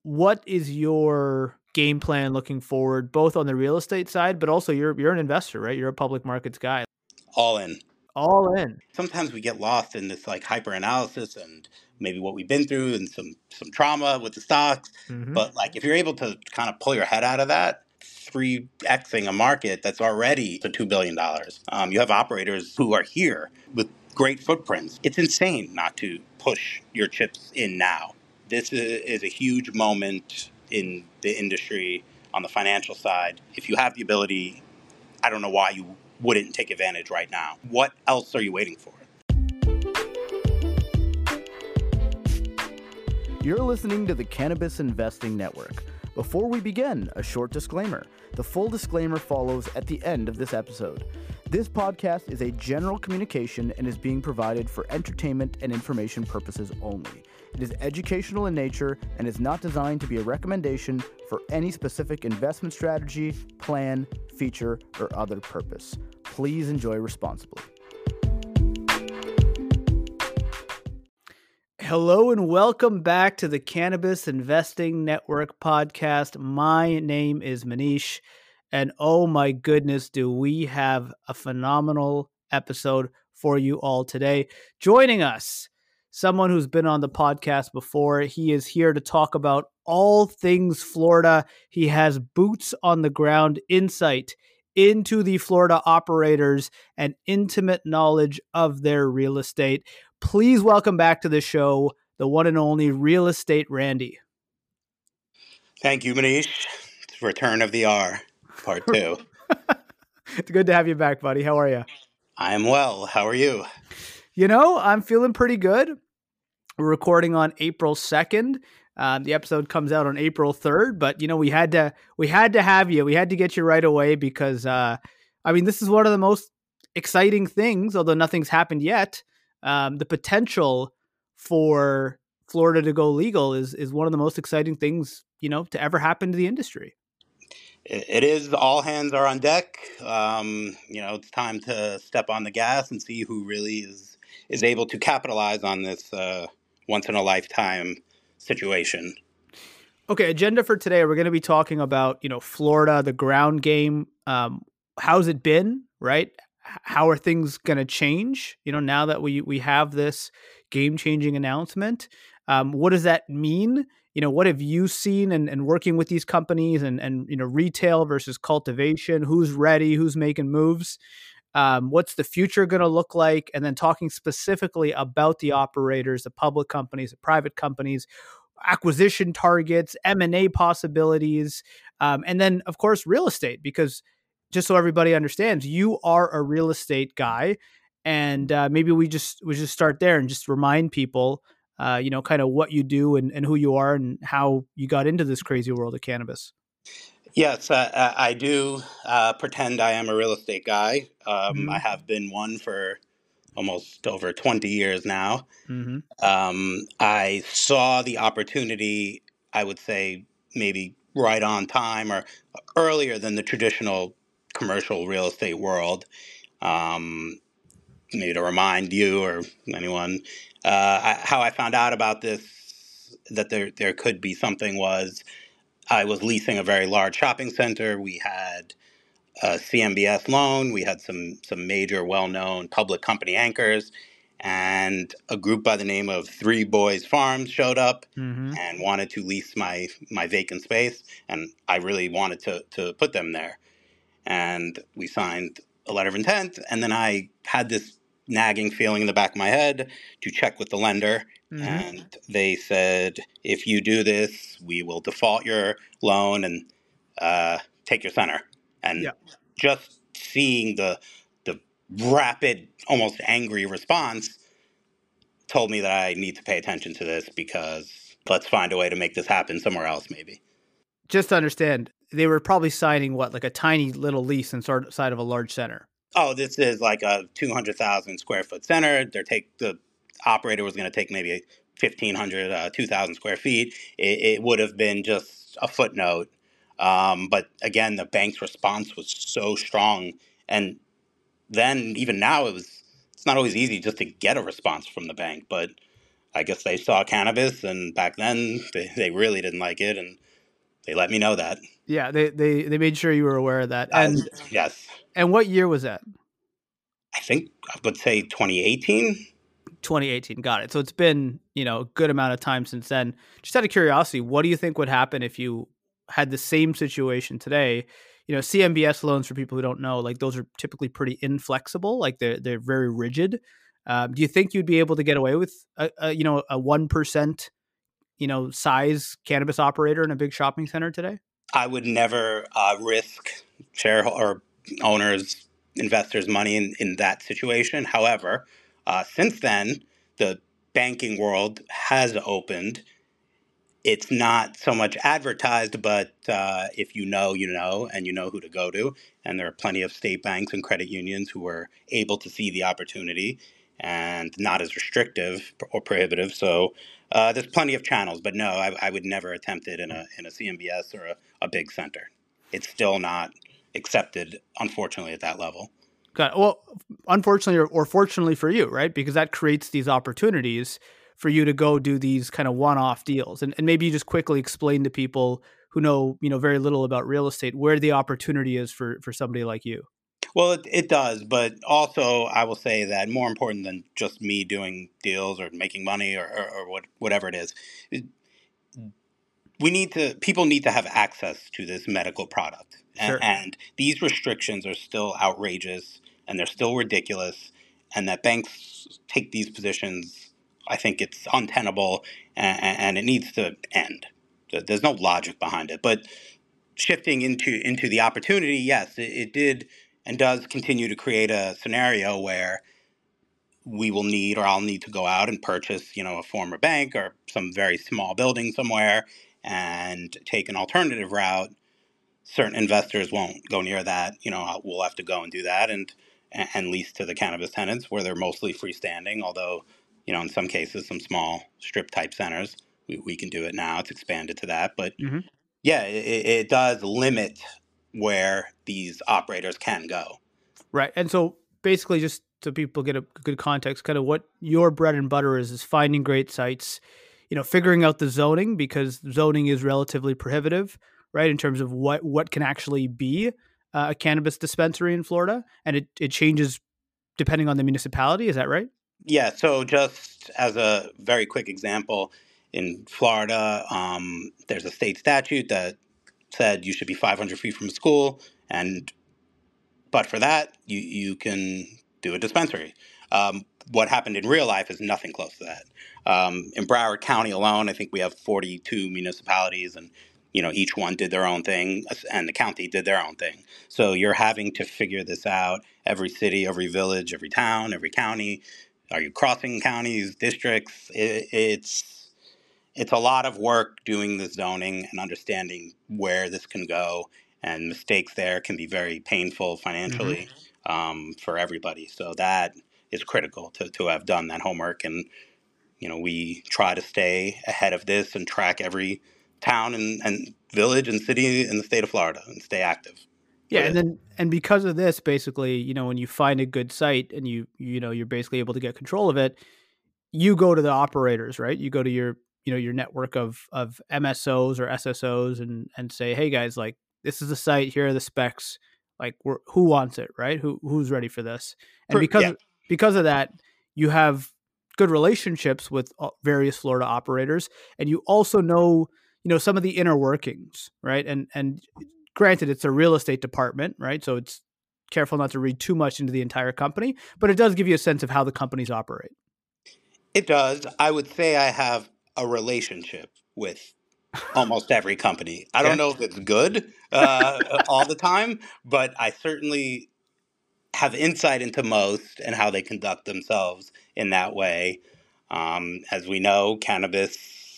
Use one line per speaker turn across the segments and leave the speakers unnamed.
what is your game plan looking forward, both on the real estate side, but also you're an investor, right? You're a public markets guy.
All in.
All in.
Sometimes we get lost in this like hyper analysis and maybe what we've been through and some trauma with the stocks.
Mm-hmm.
But like if you're able to kind of pull your head out of that, 3xing a market that's already to $2 billion. You have operators who are here with great footprints. It's insane not to push your chips in now. This is a huge moment in the industry on the financial side. If you have the ability, I don't know why you wouldn't take advantage right now. What else are you waiting for?
You're listening to the Cannabis Investing Network. Before we begin, a short disclaimer. The full disclaimer follows at the end of this episode. This podcast is a general communication and is being provided for entertainment and information purposes only. It is educational in nature and is not designed to be a recommendation for any specific investment strategy, plan, feature, or other purpose. Please enjoy responsibly.
Hello and welcome back to the Cannabis Investing Network podcast. My name is Manish, and oh my goodness, do we have a phenomenal episode for you all today. Joining us, someone who's been on the podcast before. He is here to talk about all things Florida. He has boots on the ground insight into the Florida operators and intimate knowledge of their real estate. Please welcome back to the show, the one and only Real Estate Randy.
Thank you, Manish. It's Return of the R, part 2.
It's good to have you back, buddy. How are you?
I am well. How are you?
You know, I'm feeling pretty good. We're recording on April 2nd. The episode comes out on April 3rd, but you know, we had to have you. We had to get you right away because, this is one of the most exciting things, although nothing's happened yet. The potential for Florida to go legal is one of the most exciting things, you know, to ever happen to the industry.
It is. All hands are on deck. It's time to step on the gas and see who really is able to capitalize on this once in a lifetime situation.
Okay, agenda for today, we're going to be talking about, you know, Florida, the ground game. How's it been, right? How are things going to change, you know, now that we have this game-changing announcement? What does that mean? You know, what have you seen and working with these companies and, you know, retail versus cultivation? Who's ready? Who's making moves? What's the future going to look like? And then talking specifically about the operators, the public companies, the private companies, acquisition targets, M&A possibilities, and then, of course, real estate, because just so everybody understands, you are a real estate guy, and maybe we just start there and just remind people, kind of what you do and who you are and how you got into this crazy world of cannabis.
Yes, I do pretend I am a real estate guy.
Mm-hmm.
I have been one for almost over 20 years now.
Mm-hmm.
I saw the opportunity, I would say maybe right on time or earlier than the traditional commercial real estate world. Maybe to remind you or anyone, how I found out about this, that there could be something, was I was leasing a very large shopping center. We had a CMBS loan. We had some major well-known public company anchors, and a group by the name of Three Boys Farms showed up
Mm-hmm.
and wanted to lease my vacant space, and I really wanted to put them there. And we signed a letter of intent, and then I had this nagging feeling in the back of my head to check with the lender.
Mm-hmm.
And they said, if you do this, we will default your loan and take your center. And just seeing the rapid, almost angry response told me that I need to pay attention to this, because let's find a way to make this happen somewhere else, maybe.
Just to understand, they were probably signing like a tiny little lease inside of a large center.
Oh, this is like a 200,000 square foot center. The operator was going to take maybe 1,500, 2,000 square feet. It would have been just a footnote. But again, the bank's response was so strong. And then even now, it's not always easy just to get a response from the bank. But I guess they saw cannabis, and back then they really didn't like it, and they let me know that.
Yeah, they made sure you were aware of that.
Yes.
And what year was that?
I think I would say 2018.
2018. Got it. So it's been, a good amount of time since then. Just out of curiosity, what do you think would happen if you had the same situation today? CMBS loans, for people who don't know, like those are typically pretty inflexible. Like they're very rigid. Do you think you'd be able to get away with a 1%, size cannabis operator in a big shopping center today?
I would never risk shareholder owners, investors' money in that situation. However, since then, the banking world has opened. It's not so much advertised, but if you know, and you know who to go to. And there are plenty of state banks and credit unions who are able to see the opportunity and not as restrictive or prohibitive. So there's plenty of channels, but no, I would never attempt it in a CMBS or a big center. It's still not accepted, unfortunately, at that level.
Got it. Well, unfortunately or fortunately for you, right? Because that creates these opportunities for you to go do these kind of one-off deals. And maybe you just quickly explain to people who know, very little about real estate, where the opportunity is for somebody like you.
Well, it does, but also I will say that more important than just me doing deals or making money or whatever it is, people need to have access to this medical product.
Sure.
And these restrictions are still outrageous and they're still ridiculous. And that banks take these positions, I think it's untenable and it needs to end. There's no logic behind it. But shifting into the opportunity, yes, it did and does continue to create a scenario where I'll need to go out and purchase, a former bank or some very small building somewhere and take an alternative route. Certain investors won't go near that. We'll have to go and do that and lease to the cannabis tenants where they're mostly freestanding. Although, in some cases, some small strip type centers, we can do it now. It's expanded to that. But yeah, it does limit where these operators can go.
Right. And so basically, just so people get a good context, kind of what your bread and butter is finding great sites, figuring out the zoning, because zoning is relatively prohibitive, right, in terms of what can actually be a cannabis dispensary in Florida. And it changes depending on the municipality. Is that right?
Yeah. So just as a very quick example, in Florida, there's a state statute that said you should be 500 feet from a school, but for that, you can do a dispensary. What happened in real life is nothing close to that. In Broward County alone, I think we have 42 municipalities, and each one did their own thing, and the county did their own thing. So you're having to figure this out. Every city, every village, every town, every county. Are you crossing counties, districts? It's a lot of work doing the zoning and understanding where this can go, and mistakes there can be very painful financially for everybody. So that is critical to have done that homework. And, we try to stay ahead of this and track every town and village and city in the state of Florida and stay active.
Yeah, and because of this, basically, when you find a good site and you're basically able to get control of it, you go to the operators, right? You go to your network of MSOs or SSOs and say, hey guys, like this is the site, here are the specs, like who wants it, right? Who's ready for this? And because of that, you have good relationships with various Florida operators, and you also know some of the inner workings, right? And granted, it's a real estate department, right? So it's careful not to read too much into the entire company, but it does give you a sense of how the companies operate.
It does. I would say I have a relationship with almost every company. I don't know if it's good all the time, but I certainly have insight into most and how they conduct themselves in that way. As we know, cannabis,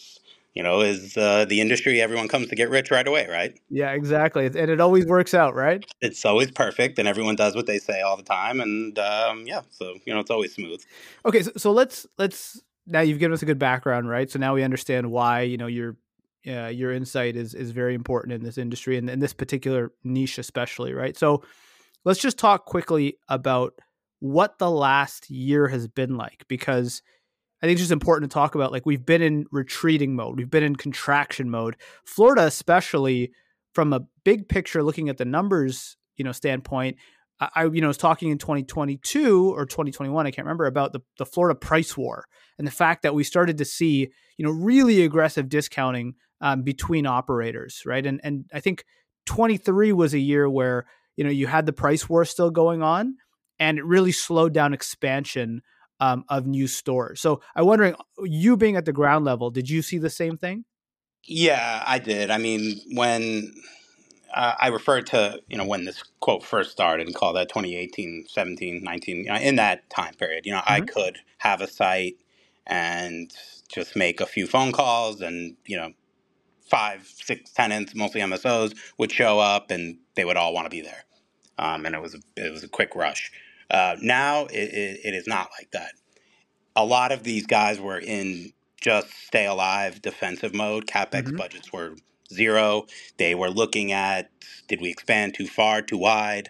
is the industry everyone comes to get rich right away, right?
Yeah, exactly. And it always works out, right?
It's always perfect, and everyone does what they say all the time. And so, it's always smooth.
Okay, so let's now you've given us a good background, right? So now we understand why, your insight is very important in this industry and in this particular niche especially, right? So let's just talk quickly about what the last year has been like, because I think it's just important to talk about, like, we've been in retreating mode. We've been in contraction mode. Florida, especially from a big picture, looking at the numbers, standpoint, I was talking in 2022 or 2021, I can't remember, about the Florida price war and the fact that we started to see, really aggressive discounting between operators, right? And I think 23 was a year where, you had the price war still going on, and it really slowed down expansion of new stores. So I'm wondering, you being at the ground level, did you see the same thing?
Yeah, I did. I mean, when I referred to, when this quote first started and called that 2018, 17, 19, in that time period, I could have a site and just make a few phone calls and, 5, 6 tenants, mostly MSOs, would show up and they would all want to be there. And it was a quick rush. Now it is not like that. A lot of these guys were in just stay alive defensive mode. CapEx budgets were zero. They were looking at, did we expand too far, too wide?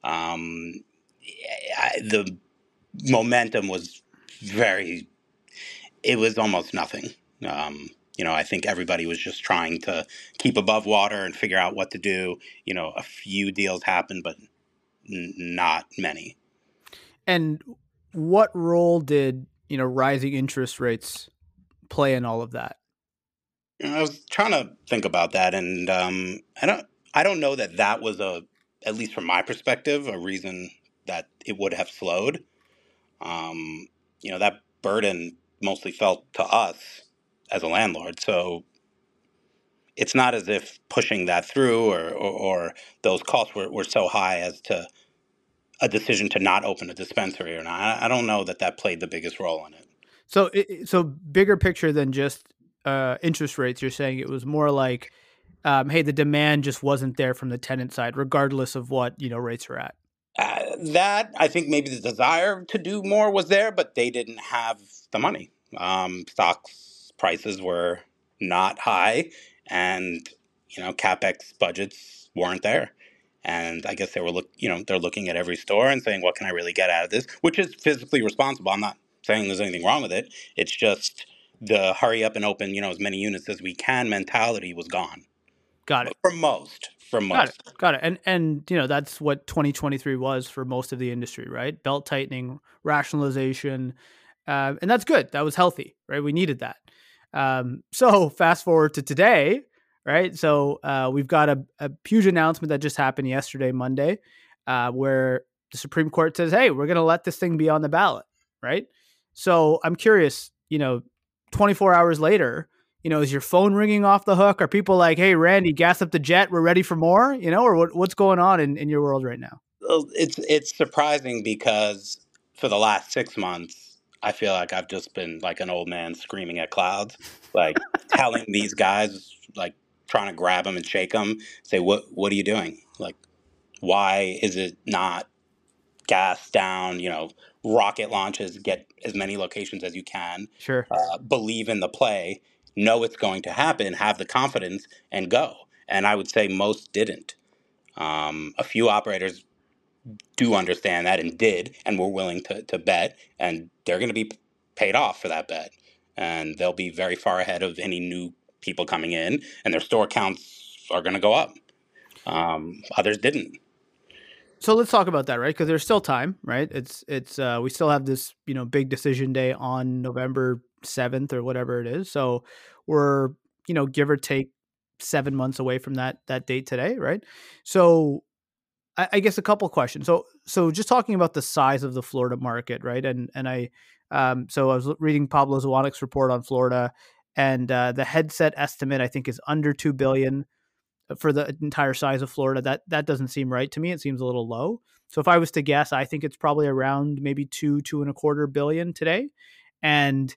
The momentum was it was almost nothing. I think everybody was just trying to keep above water and figure out what to do. A few deals happened, but not many.
And what role did, rising interest rates play in all of that?
I was trying to think about that, and I don't know that was at least from my perspective, a reason that it would have slowed. That burden mostly felt to us as a landlord, so it's not as if pushing that through or those costs were so high as to a decision to not open a dispensary or not. I don't know that played the biggest role in it.
So bigger picture than just interest rates. You're saying it was more like, hey, the demand just wasn't there from the tenant side, regardless of what rates are at.
That, I think, maybe the desire to do more was there, but they didn't have the money. Stocks prices were not high, and CapEx budgets weren't there. And I guess they're looking at every store and saying, what can I really get out of this? Which is physically responsible. I'm not saying there's anything wrong with it. It's just the hurry up and open, as many units as we can mentality was gone.
Got it.
For most.
Got it. And that's what 2023 was for most of the industry, right? Belt tightening, rationalization, and that's good. That was healthy, right? We needed that. So fast forward to today, right? So we've got a huge announcement that just happened yesterday, Monday, where the Supreme Court says, hey, we're going to let this thing be on the ballot, right? So I'm curious, 24 hours later, is your phone ringing off the hook? Are people like, hey, Randy, gas up the jet, we're ready for more, or what's going on in your world right now?
Well, it's surprising because for the last 6 months, I feel like I've just been like an old man screaming at clouds, like telling these guys, like trying to grab them and shake them, say, what are you doing? Like, why is it not gas down, rocket launches, get as many locations as you can.
Sure.
Believe in the play, know it's going to happen, have the confidence, and go. And I would say most didn't. A few operators do understand that and did, and were willing to bet, and they're going to be paid off for that bet. And they'll be very far ahead of any new people coming in, and their store counts are going to go up. Others didn't.
So let's talk about that, right? Because there's still time, right? It's we still have this, big decision day on November 7th or whatever it is. So we're, give or take 7 months away from that date today, right? So I guess a couple of questions. So just talking about the size of the Florida market, right? And so I was reading Pablo Zwanik's report on Florida, and the Headset estimate I think is under $2 billion for the entire size of Florida. That doesn't seem right to me. It seems a little low. So if I was to guess, I think it's probably around maybe $2.25 billion today. And,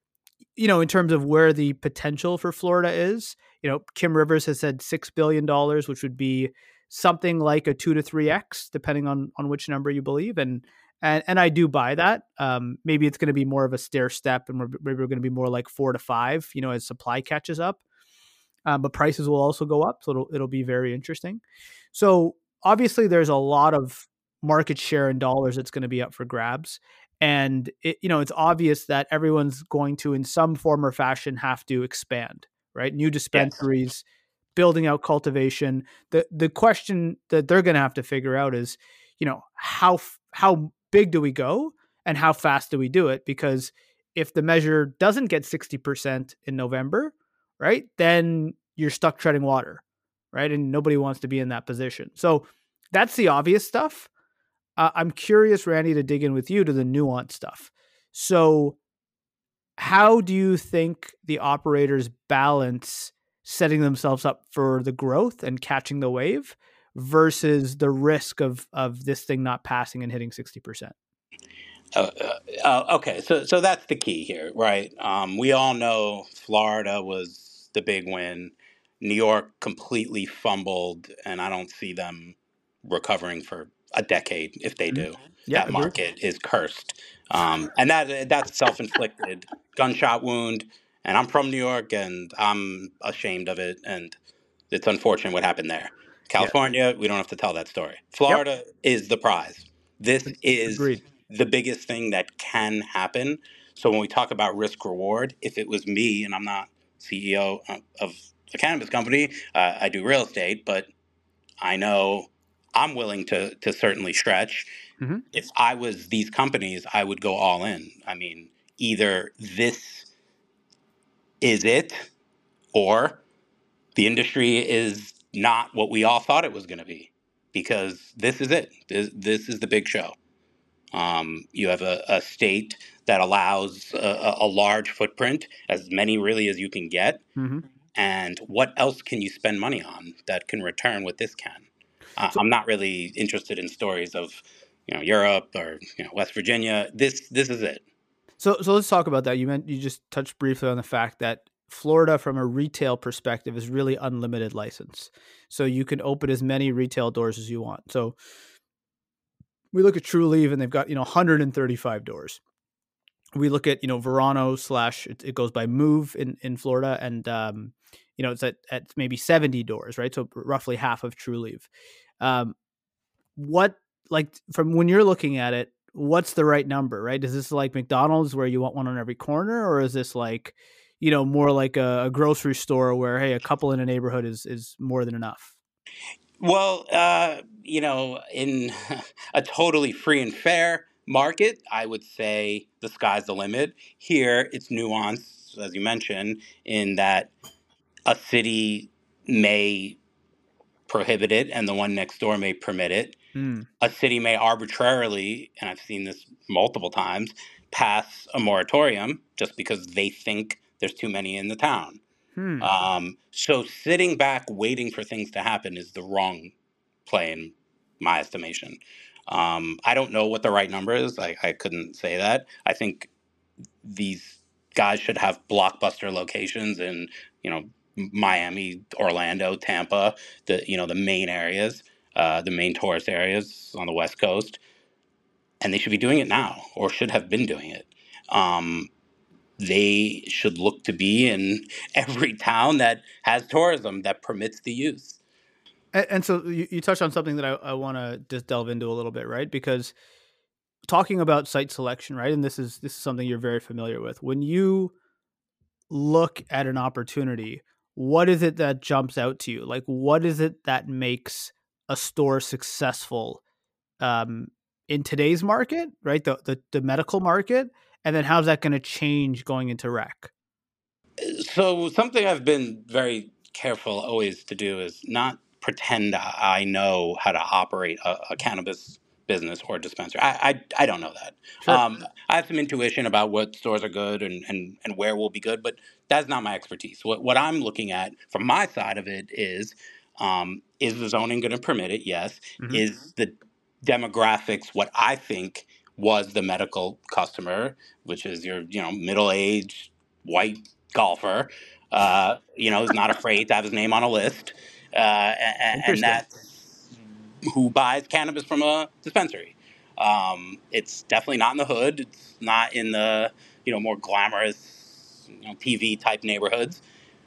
in terms of where the potential for Florida is, Kim Rivers has said $6 billion, which would be something like a 2 to 3x, depending on which number you believe. And I do buy that. Maybe it's going to be more of a stair step, and maybe we're going to be more like 4 to 5, as supply catches up. But prices will also go up, so it'll be very interesting. So obviously, there's a lot of market share in dollars that's going to be up for grabs, And it's obvious that everyone's going to, in some form or fashion, have to expand, right? New
Yes.
dispensaries, building out cultivation. The question that they're going to have to figure out is, how big do we go and how fast do we do it? Because if the measure doesn't get 60% in November, right, then you're stuck treading water, right? And nobody wants to be in that position. So that's the obvious stuff. I'm curious, Randy, to dig in with you to the nuanced stuff. So, how do you think the operators balance setting themselves up for the growth and catching the wave versus the risk of this thing not passing and hitting 60%?
Okay, so that's the key here, right? We all know Florida was the big win. New York completely fumbled, and I don't see them recovering for a decade if they
Mhm.
do.
Yeah,
That
agreed.
market is cursed, and that's self inflicted gunshot wound. And I'm from New York, and I'm ashamed of it. And it's unfortunate what happened there.
Yeah.
California, we don't have to tell that story.
Yep.
Florida is the prize. This is
Agreed.
the biggest thing that can happen. So when we talk about risk reward, if it was me, and I'm not CEO of a cannabis company, I do real estate, but I know I'm willing to certainly stretch.
Hmm.
If I was these companies, I would go all in. I mean, either this is it, or the industry is not what we all thought it was going to be, because this is it. This is the big show. You have a state that allows a large footprint, as many really as you can get.
Hmm.
And what else can you spend money on that can return what this can?
So,
I'm not really interested in stories of, Europe or West Virginia. This is it.
so let's talk about that. You just touched briefly on the fact that Florida, from a retail perspective, is really unlimited license. So you can open as many retail doors as you want. So we look at Trulieve, and they've got 135 doors. We look at Verano slash it goes by Move in Florida, and it's at maybe 70 doors, right? So roughly half of Trulieve. Um, what like from when you're looking at it, what's the right number, right? Is this like McDonald's where you want one on every corner, or is this like more like a grocery store where, hey, a couple in a neighborhood is more than enough?
Well, in a totally free and fair market, I would say the sky's the limit. Here, it's nuanced, as you mentioned, in that a city may prohibit it and the one next door may permit it.
Mm.
A city may arbitrarily, and I've seen this multiple times, pass a moratorium just because they think there's too many in the town.
Hmm.
So sitting back waiting for things to happen is the wrong play in my estimation. I don't know what the right number is. I couldn't say that. I think these guys should have blockbuster locations in, Miami, Orlando, Tampa, the main areas, the main tourist areas on the West Coast, and they should be doing it now, or should have been doing it. Um, they should look to be in every town that has tourism that permits the use.
And so you touched on something that I want to just delve into a little bit, right? Because talking about site selection, right? And this is something you're very familiar with. When you look at an opportunity, what is it that jumps out to you? Like, what is it that makes a store successful um, in today's market, right? The medical market, and then how's that going to change going into rec?
So something I've been very careful always to do is not pretend I know how to operate a cannabis business or dispensary. I don't know that.
Sure.
I have some intuition about what stores are good and where will be good, but that's not my expertise. What I'm looking at from my side of it is the zoning going to permit it? Yes.
Hmm.
Is the demographics what I think was the medical customer, which is your middle aged white golfer, who's not afraid to have his name on a list, and
Interesting.
that's who buys cannabis from a dispensary. It's definitely not in the hood. It's not in the more glamorous TV type neighborhoods.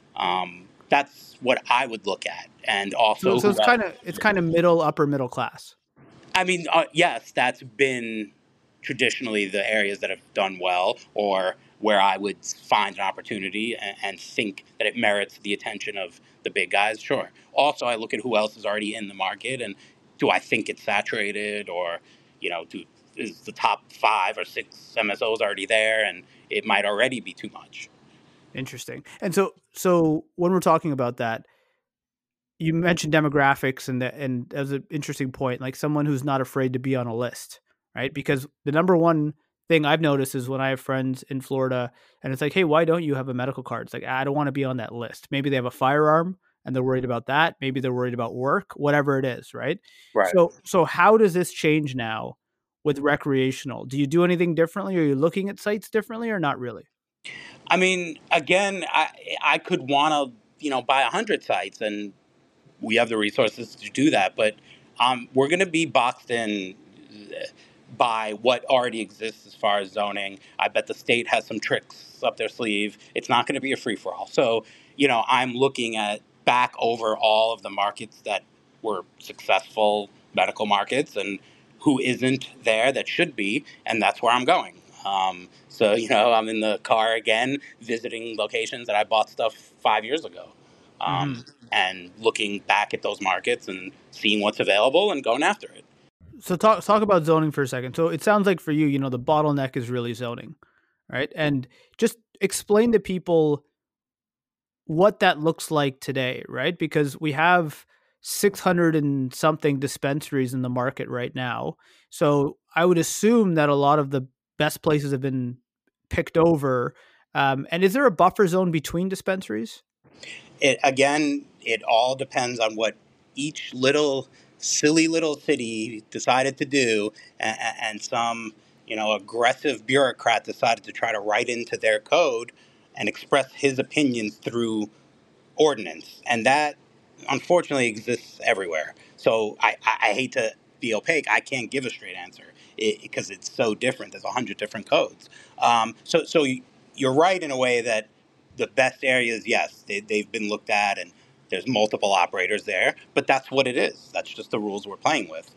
That's what I would look at, and also
So
who.
it's kind of middle upper middle class.
I mean, yes, that's been traditionally the areas that have done well, or where I would find an opportunity and think that it merits the attention of the big guys, sure. Also, I look at who else is already in the market, and do I think it's saturated, or is the top 5 or 6 MSOs already there, and it might already be too much.
Interesting. And so when we're talking about that, you mentioned demographics, and that was an interesting point, like someone who's not afraid to be on a list, right? Because the number one thing I've noticed is when I have friends in Florida and it's like, hey, why don't you have a medical card? It's like, I don't want to be on that list. Maybe they have a firearm and they're worried about that. Maybe they're worried about work, whatever it is, right?
Right.
So how does this change now with recreational? Do you do anything differently? Are you looking at sites differently or not really?
I mean, again, I could want to, buy 100 sites, and we have the resources to do that. But we're going to be boxed in by what already exists as far as zoning. I bet the state has some tricks up their sleeve. It's not going to be a free for all. So, I'm looking at back over all of the markets that were successful medical markets and who isn't there that should be, and that's where I'm going. So, I'm in the car again, visiting locations that I bought stuff 5 years ago. And looking back at those markets and seeing what's available and going after it.
So talk about zoning for a second. So it sounds like for you, the bottleneck is really zoning, right? And just explain to people what that looks like today, right? Because we have 600 and something dispensaries in the market right now. So I would assume that a lot of the best places have been picked over. And is there a buffer zone between dispensaries?
It all depends on what each silly little city decided to do, and some aggressive bureaucrat decided to try to write into their code and express his opinions through ordinance, and that unfortunately exists everywhere. So I hate to be opaque. I can't give a straight answer because it's so different. There's 100 different codes. So you're right in a way that the best areas, yes, they've been looked at, and there's multiple operators there. But that's what it is. That's just the rules we're playing with.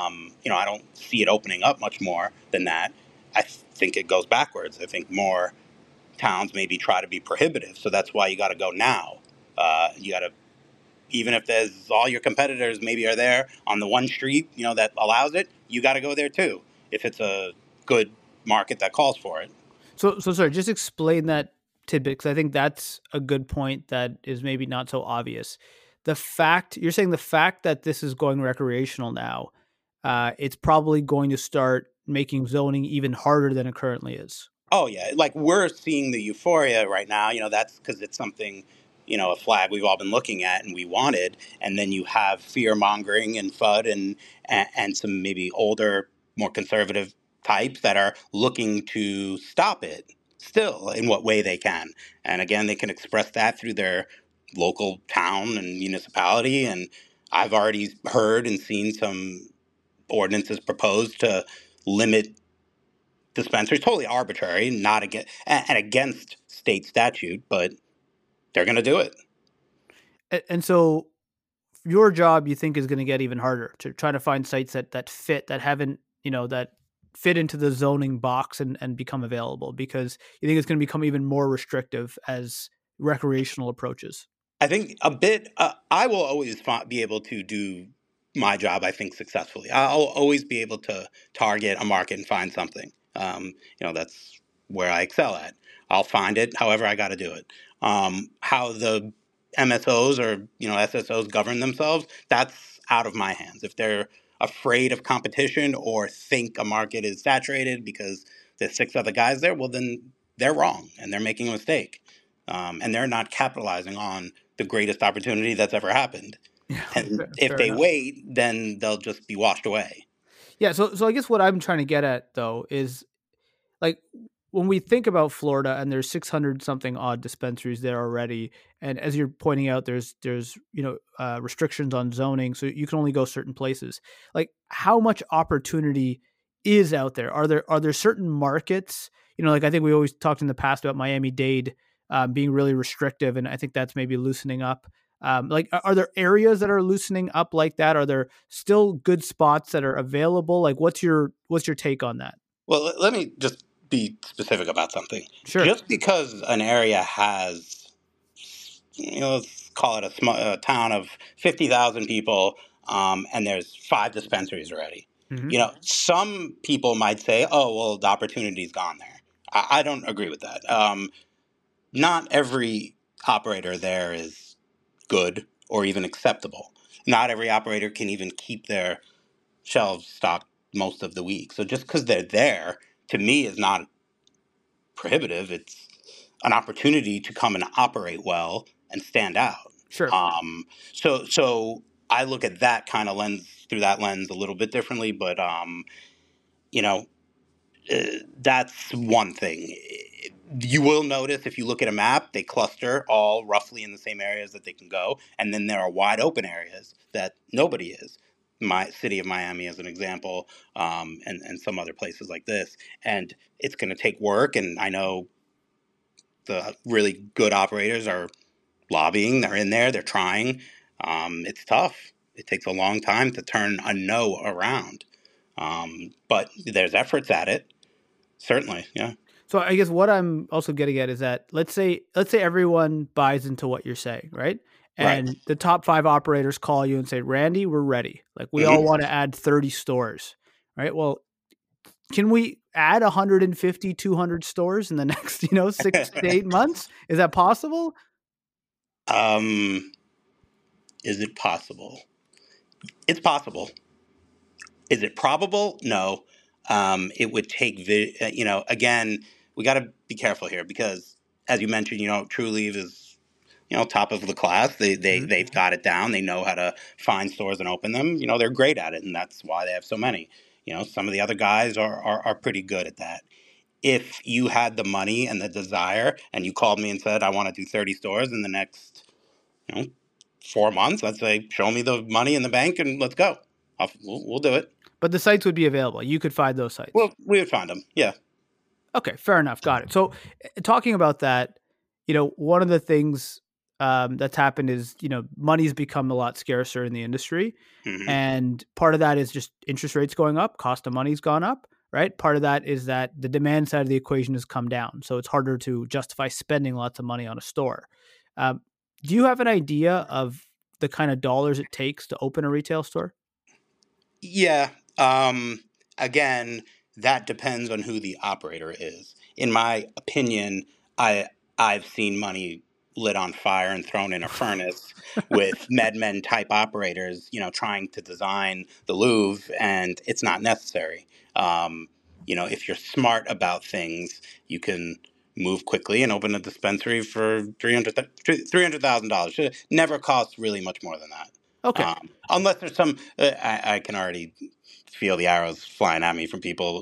I don't see it opening up much more than that. I think it goes backwards. I think more towns maybe try to be prohibitive. So that's why you got to go now. You got to, even if there's all your competitors maybe are there on the one street, that allows it, you got to go there too, if it's a good market that calls for it.
So sorry, just explain that tidbit, because I think that's a good point that is maybe not so obvious. You're saying the fact that this is going recreational now, it's probably going to start making zoning even harder than it currently is.
Oh yeah, like we're seeing the euphoria right now. That's because it's something, a flag we've all been looking at and we wanted. And then you have fear mongering and FUD and some maybe older, more conservative types that are looking to stop it still in what way they can. And again, they can express that through their local town and municipality. And I've already heard and seen some ordinances proposed to limit dispensaries, totally arbitrary, not against state statute, but they're going to do it.
And so your job, you think, is going to get even harder to try to find sites that fit, that haven't, that fit into the zoning box and become available, because you think it's going to become even more restrictive as recreational approaches.
I think a bit. I will always be able to do my job, I think, successfully. I'll always be able to target a market and find something. That's where I excel at. I'll find it however I got to do it. How the MSOs or SSOs govern themselves, that's out of my hands. If they're afraid of competition or think a market is saturated because there's 6 other guys there, well, then they're wrong and they're making a mistake. And they're not capitalizing on the greatest opportunity that's ever happened.
Yeah,
and if they wait, then they'll just be washed away.
Yeah. So I guess what I'm trying to get at, though, is like when we think about Florida and there's 600 something odd dispensaries there already. And as you're pointing out, there's restrictions on zoning. So you can only go certain places. Like, how much opportunity is out there? Are there certain markets? Like I think we always talked in the past about Miami-Dade being really restrictive. And I think that's maybe loosening up. Like, are there areas that are loosening up like that? Are there still good spots that are available? Like, what's your take on that?
Well, let me just be specific about something.
Sure.
Just because an area has, let's call it a town of 50,000 people, and there's 5 dispensaries already.
Mm-hmm.
Some people might say, "Oh, well, the opportunity's gone there." I don't agree with that. Not every operator there is good or even acceptable. Not every operator can even keep their shelves stocked most of the week. So just because they're there, to me, is not prohibitive. It's an opportunity to come and operate well and stand out.
Sure.
So I look at that kind of lens through that lens a little bit differently, but you know, that's one thing. You will notice if you look at a map, they cluster all roughly in the same areas that they can go, and then there are wide open areas that nobody is. My city of Miami, as an example, and some other places like this, and it's going to take work. And I know the really good operators are lobbying; they're in there, they're trying. It's tough. It takes a long time to turn a no around, but there's efforts at it. Certainly, yeah.
So I guess what I'm also getting at is that let's say everyone buys into what you're saying, right?
Right.
And the top 5 operators call you and say, "Randy, we're ready. Like we all want to add 30 stores." Right? Well, can we add 150, 200 stores in the next, 6 to 8 months? Is that possible?
Is it possible? It's possible. Is it probable? No. It would take, again, we got to be careful here because, as you mentioned, True Leave is, top of the class. They've got it down. They know how to find stores and open them. They're great at it, and that's why they have so many. Some of the other guys are pretty good at that. If you had the money and the desire, and you called me and said, "I want to do 30 stores in the next, you know, 4 months," I'd say, "Show me the money in the bank and let's go. We'll do it."
But the sites would be available. You could find those sites.
Well, we would find them. Yeah.
Okay, fair enough. Got it. So talking about that, one of the things that's happened is, money's become a lot scarcer in the industry.
Mm-hmm.
And part of that is just interest rates going up, cost of money's gone up, right? Part of that is that the demand side of the equation has come down. So it's harder to justify spending lots of money on a store. Do you have an idea of the kind of dollars it takes to open a retail store?
Yeah. Again, that depends on who the operator is. In my opinion, I've seen money lit on fire and thrown in a furnace with MedMen type operators, trying to design the Louvre, and it's not necessary. If you're smart about things, you can move quickly and open a dispensary for $300,000. It never costs really much more than that.
Okay.
Unless there's some, I can already feel the arrows flying at me from people.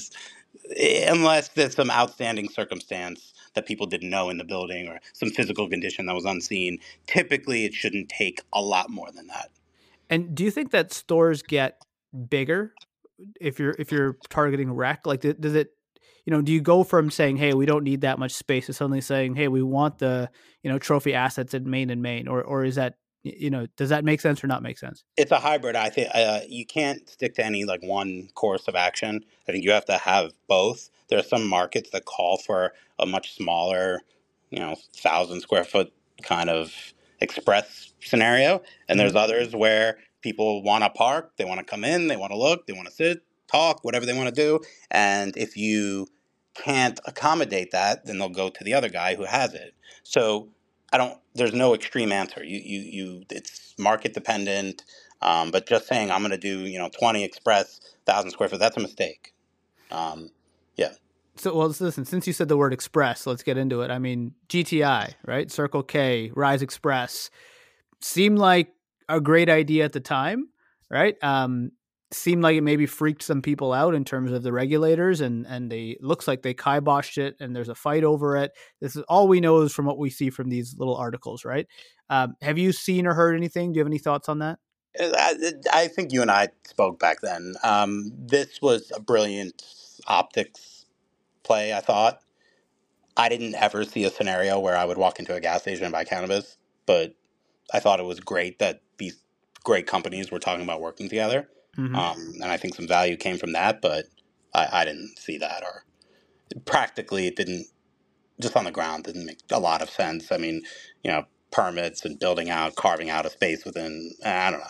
Unless there's some outstanding circumstance that people didn't know in the building or some physical condition that was unseen, typically it shouldn't take a lot more than that.
And do you think that stores get bigger if you're targeting rec? Like, does it? Do you go from saying, "Hey, we don't need that much space," to suddenly saying, "Hey, we want the trophy assets in Main, or is that does that make sense or not make sense?
It's a hybrid. I think you can't stick to any like one course of action. I think you have to have both. There are some markets that call for a much smaller, 1,000 square foot kind of express scenario, and there's others where people want to park, they want to come in, they want to look, they want to sit, talk, whatever they want to do. And if you can't accommodate that, then they'll go to the other guy who has it. So there's no extreme answer. It's market dependent. But just saying I'm going to do, 20 express 1,000 square foot, that's a mistake. Yeah.
So, well, listen, since you said the word express, let's get into it. I mean, GTI, right? Circle K, Rise Express seemed like a great idea at the time, right? Seemed like it maybe freaked some people out in terms of the regulators, and looks like they kiboshed it, and there's a fight over it. This is all we know is from what we see from these little articles, right? Have you seen or heard anything? Do you have any thoughts on that?
I think you and I spoke back then. This was a brilliant optics play, I thought. I didn't ever see a scenario where I would walk into a gas station and buy cannabis, but I thought it was great that these great companies were talking about working together.
Mm-hmm.
And I think some value came from that, but I didn't see that, or practically it didn't, just on the ground, didn't make a lot of sense. I mean, permits and building out, carving out a space within, I don't know.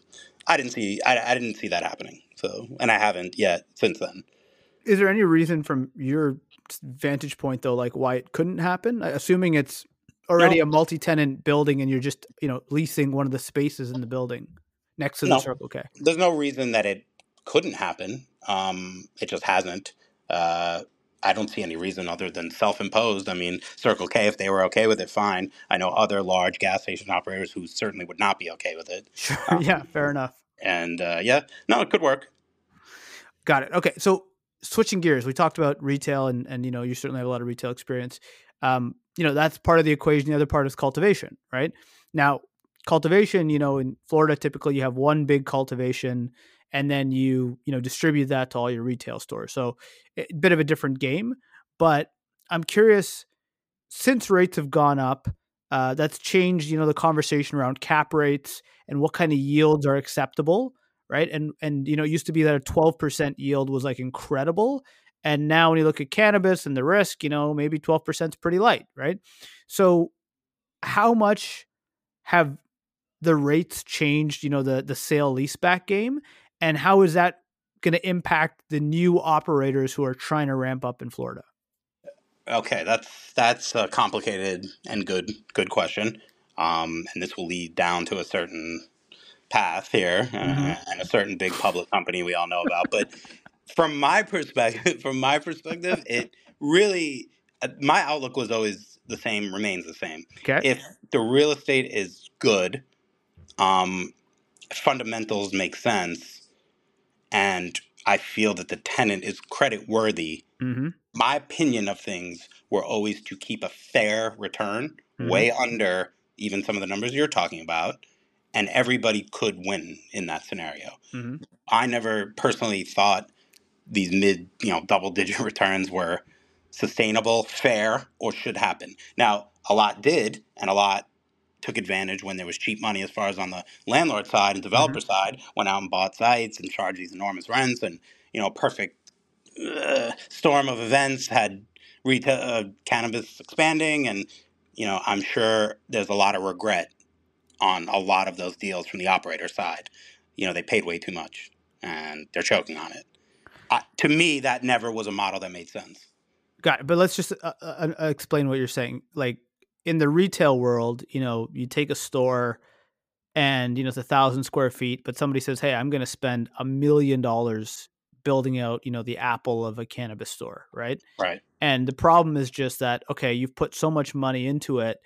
I didn't see that happening. So, and I haven't yet since then.
Is there any reason from your vantage point though, like why it couldn't happen? Assuming it's already a multi-tenant building and you're just, leasing one of the spaces in the building next to the Circle K.
There's no reason that it couldn't happen. It just hasn't. I don't see any reason other than self-imposed. I mean, Circle K, if they were okay with it, fine. I know other large gas station operators who certainly would not be okay with it.
Sure. Yeah, fair enough.
And it could work.
Got it. Okay, so switching gears, we talked about retail, and you certainly have a lot of retail experience. That's part of the equation. The other part is cultivation, right? Now, cultivation, in Florida, typically you have one big cultivation, and then you distribute that to all your retail stores. So a bit of a different game. But I'm curious, since rates have gone up, that's changed, the conversation around cap rates and what kind of yields are acceptable, right? And it used to be that a 12% yield was like incredible. And now when you look at cannabis and the risk, maybe 12% is pretty light, right? So how much have the rates changed, the sale leaseback game? And how is that going to impact the new operators who are trying to ramp up in Florida?
Okay, that's a complicated and good question. And this will lead down to a certain path here, and a certain big public company we all know about. But from my perspective, it really, my outlook was always the same, remains the same.
Okay.
If the real estate is good, fundamentals make sense, and I feel that the tenant is credit worthy. My opinion of things were always to keep a fair return, way under even some of the numbers you're talking about, and everybody could win in that scenario. I never personally thought these mid, double-digit returns were sustainable, fair, or should happen. Now, a lot did, and a lot took advantage when there was cheap money as far as on the landlord side and developer side, went out and bought sites and charged these enormous rents, and, perfect storm of events, had retail cannabis expanding, and, I'm sure there's a lot of regret on a lot of those deals from the operator side. They paid way too much, and they're choking on it. To me, that never was a model that made sense.
Got it. But let's just explain what you're saying. Like in the retail world, you take a store and, it's 1,000 square feet, but somebody says, hey, I'm going to spend $1 million building out, the Apple of a cannabis store. Right.
Right.
And the problem is just that, okay, you've put so much money into it.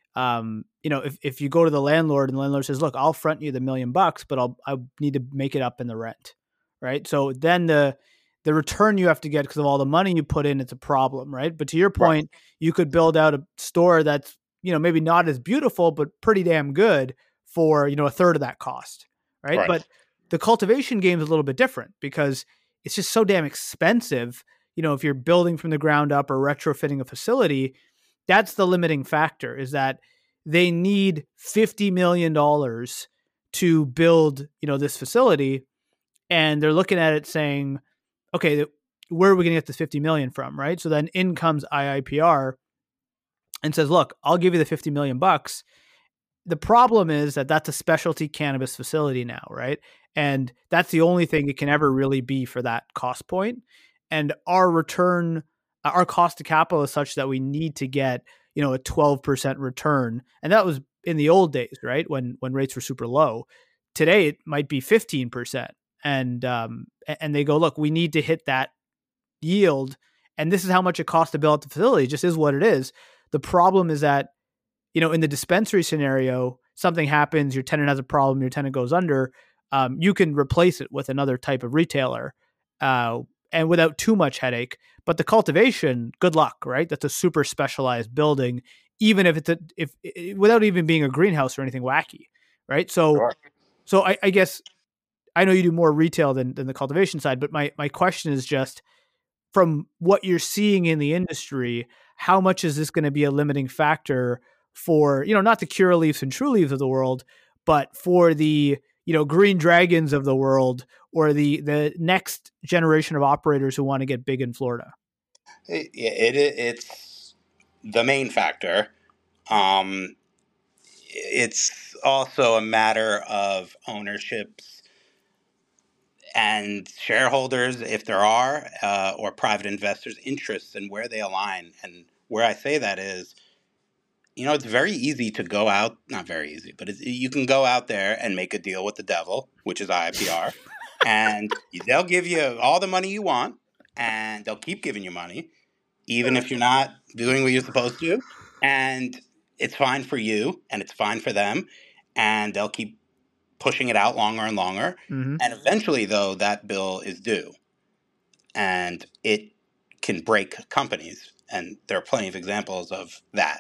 If you go to the landlord and the landlord says, look, I'll front you the $1 million, but I need to make it up in the rent. Right. So then the return you have to get because of all the money you put in, it's a problem, right? But to your point, you could build out a store that's, maybe not as beautiful, but pretty damn good for, a third of that cost, right? But the cultivation game is a little bit different because it's just so damn expensive. If you're building from the ground up or retrofitting a facility, that's the limiting factor, is that they need $50 million to build, this facility. And they're looking at it saying, okay, where are we going to get this 50 million from, right? So then in comes IIPR and says, look, I'll give you the 50 million bucks. The problem is that that's a specialty cannabis facility now, right? And that's the only thing it can ever really be for that cost point. And our return, our cost of capital is such that we need to get, a 12% return. And that was in the old days, right? When rates were super low. Today, it might be 15%. And they go, look, we need to hit that yield. And this is how much it costs to build up the facility. It just is what it is. The problem is that, in the dispensary scenario, something happens, your tenant has a problem, your tenant goes under, you can replace it with another type of retailer and without too much headache. But the cultivation, good luck, right? That's a super specialized building, even if it's without even being a greenhouse or anything wacky, right? So I guess I know you do more retail than the cultivation side, but my question is just, from what you're seeing in the industry, how much is this going to be a limiting factor for, not the Curaleafs and True Leaves of the world, but for the, Green Dragons of the world, or the next generation of operators who want to get big in Florida?
It's the main factor. Um, it's also a matter of ownerships and shareholders, if there are, or private investors' interests and where they align. And where I say that is, it's very easy to go out, not very easy, but you can go out there and make a deal with the devil, which is IIPR, and they'll give you all the money you want, and they'll keep giving you money, even if you're not doing what you're supposed to. And it's fine for you, and it's fine for them, and they'll keep pushing it out longer and longer.
Mm-hmm.
And eventually, though, that bill is due, and it can break companies. And there are plenty of examples of that.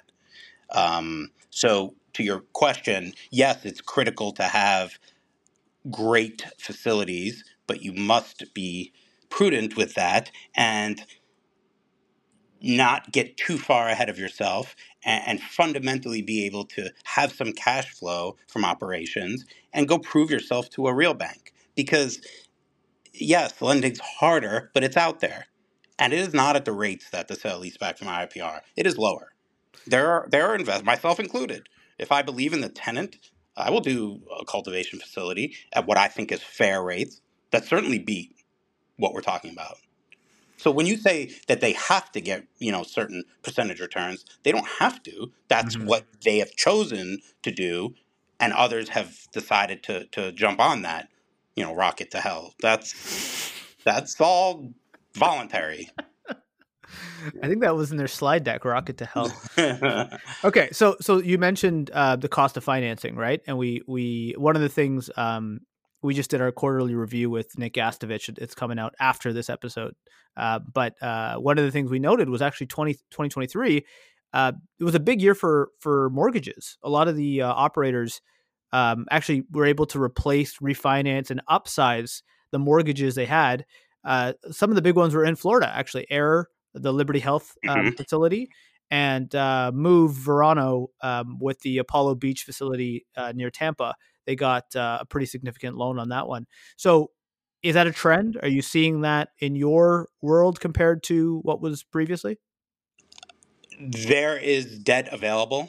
So to your question, yes, it's critical to have great facilities, but you must be prudent with that and not get too far ahead of yourself, and fundamentally be able to have some cash flow from operations and go prove yourself to a real bank. Because yes, lending's harder, but it's out there. And it is not at the rates that the sale leaseback from IPR. It is lower. There are investors, myself included. If I believe in the tenant, I will do a cultivation facility at what I think is fair rates that certainly beat what we're talking about. So when you say that they have to get, certain percentage returns, they don't have to. That's
Mm-hmm.
what they have chosen to do, and others have decided to jump on that, rocket to hell. That's all voluntary.
I think that was in their slide deck, Rocket to Hell. Okay, so you mentioned the cost of financing, right? And we one of the things we just did our quarterly review with Nick Gastovich. It's coming out after this episode. But one of the things we noted was actually 2023. It was a big year for mortgages. A lot of the operators actually were able to replace, refinance, and upsize the mortgages they had. Some of the big ones were in Florida, actually. Air, the Liberty Health facility, and Move Verano with the Apollo Beach facility near Tampa. They got a pretty significant loan on that one. So is that a trend? Are you seeing that in your world compared to what was previously?
There is debt available.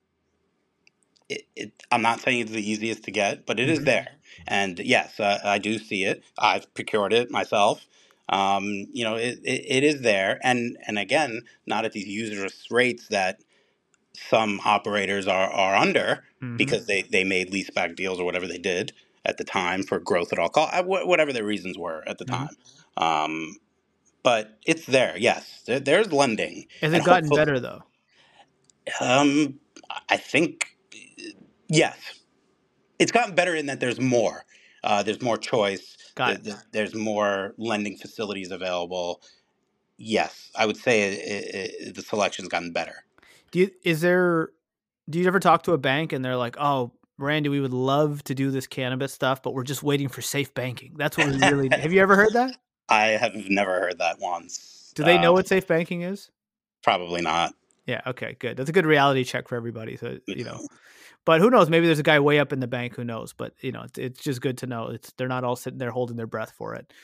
I'm not saying it's the easiest to get, but it is there. And yes, I do see it. I've procured it myself. It is there. And again, not at these usurious rates that some operators are under, because they made leaseback deals or whatever they did at the time for growth at all costs, whatever their reasons were at the time. But it's there. Yes, there's lending.
Has
And
it gotten
hopefully,
better though?
I think, yes, it's gotten better in that there's more. There's more choice.
Got it.
There's more lending facilities available. Yes, I would say the selection's gotten better.
Do you ever talk to a bank and they're like, "Oh, Randy, we would love to do this cannabis stuff, but we're just waiting for safe banking. That's what we really need." Have you ever heard that?
I have never heard that once.
Do they know what safe banking is?
Probably not.
Yeah. Okay. Good. That's a good reality check for everybody. So but who knows? Maybe there's a guy way up in the bank who knows. But it's just good to know. They're not all sitting there holding their breath for it.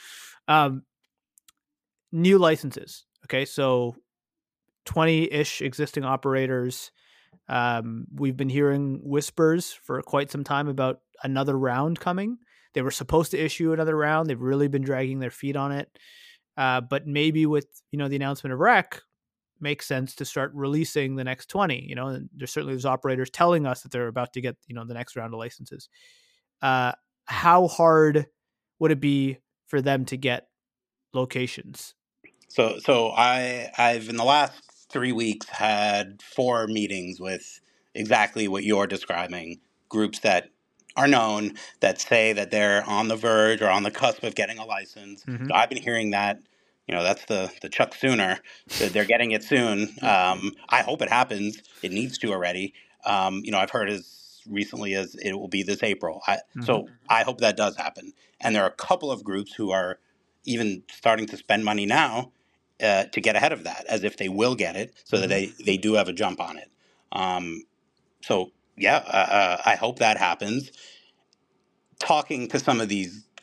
New licenses. Okay, so 20-ish existing operators. We've been hearing whispers for quite some time about another round coming. They were supposed to issue another round. They've really been dragging their feet on it. But maybe with the announcement of REC, makes sense to start releasing the next 20. And there's operators telling us that they're about to get the next round of licenses. How hard would it be for them to get locations?
So I've in the last 3 weeks had 4 meetings with exactly what you're describing. Groups that are known, that say that they're on the verge or on the cusp of getting a license. So I've been hearing that. That's the Chuck Sooner. That they're getting it soon. I hope it happens. It needs to already. I've heard as recently as it will be this April. So I hope that does happen. And there are a couple of groups who are even starting to spend money now to get ahead of that, as if they will get it, so that they do have a jump on it. I hope that happens. Talking to some of these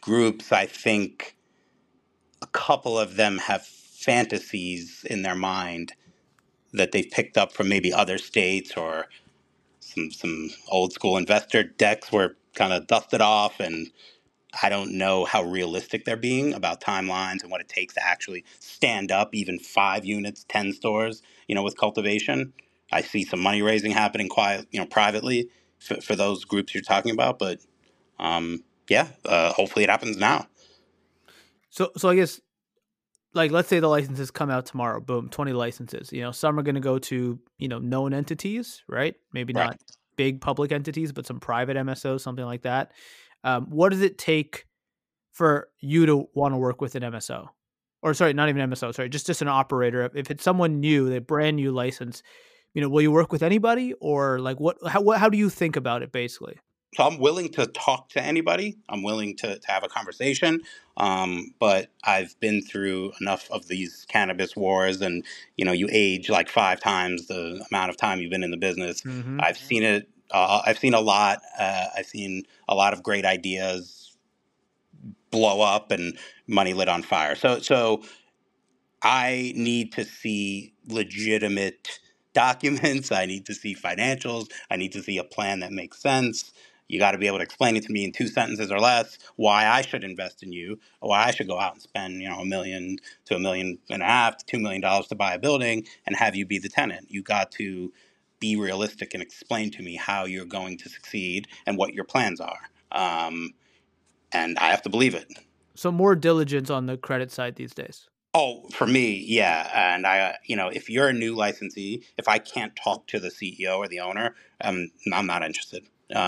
groups, I think a couple of them have fantasies in their mind that they've picked up from maybe other states, or some old school investor decks were kind of dusted off, and I don't know how realistic they're being about timelines and what it takes to actually stand up even 5 units, 10 stores, with cultivation. I see some money raising happening quiet, privately for those groups you're talking about. But yeah, hopefully it happens now.
So I guess, like, let's say the licenses come out tomorrow, boom, 20 licenses. Some are going to go to, known entities, right? Maybe
Right.
not big public entities, but some private MSOs, something like that. What does it take for you to want to work with an MSO? Or sorry, not even MSO, sorry, just an operator. If it's someone new, a brand new license, will you work with anybody, or like how do you think about it basically?
So I'm willing to talk to anybody. I'm willing to have a conversation. But I've been through enough of these cannabis wars, and you age like 5 times the amount of time you've been in the business.
Mm-hmm.
I've seen it. I've seen a lot. I've seen a lot of great ideas blow up and money lit on fire. So I need to see legitimate documents. I need to see financials. I need to see a plan that makes sense. You got to be able to explain it to me in 2 sentences or less why I should invest in you, or why I should go out and spend, $1 million to $1.5 million to $2 million to buy a building and have you be the tenant. You got to be realistic and explain to me how you're going to succeed and what your plans are. And I have to believe it.
So more diligence on the credit side these days.
Oh, for me, yeah. And if you're a new licensee, if I can't talk to the CEO or the owner, I'm not interested.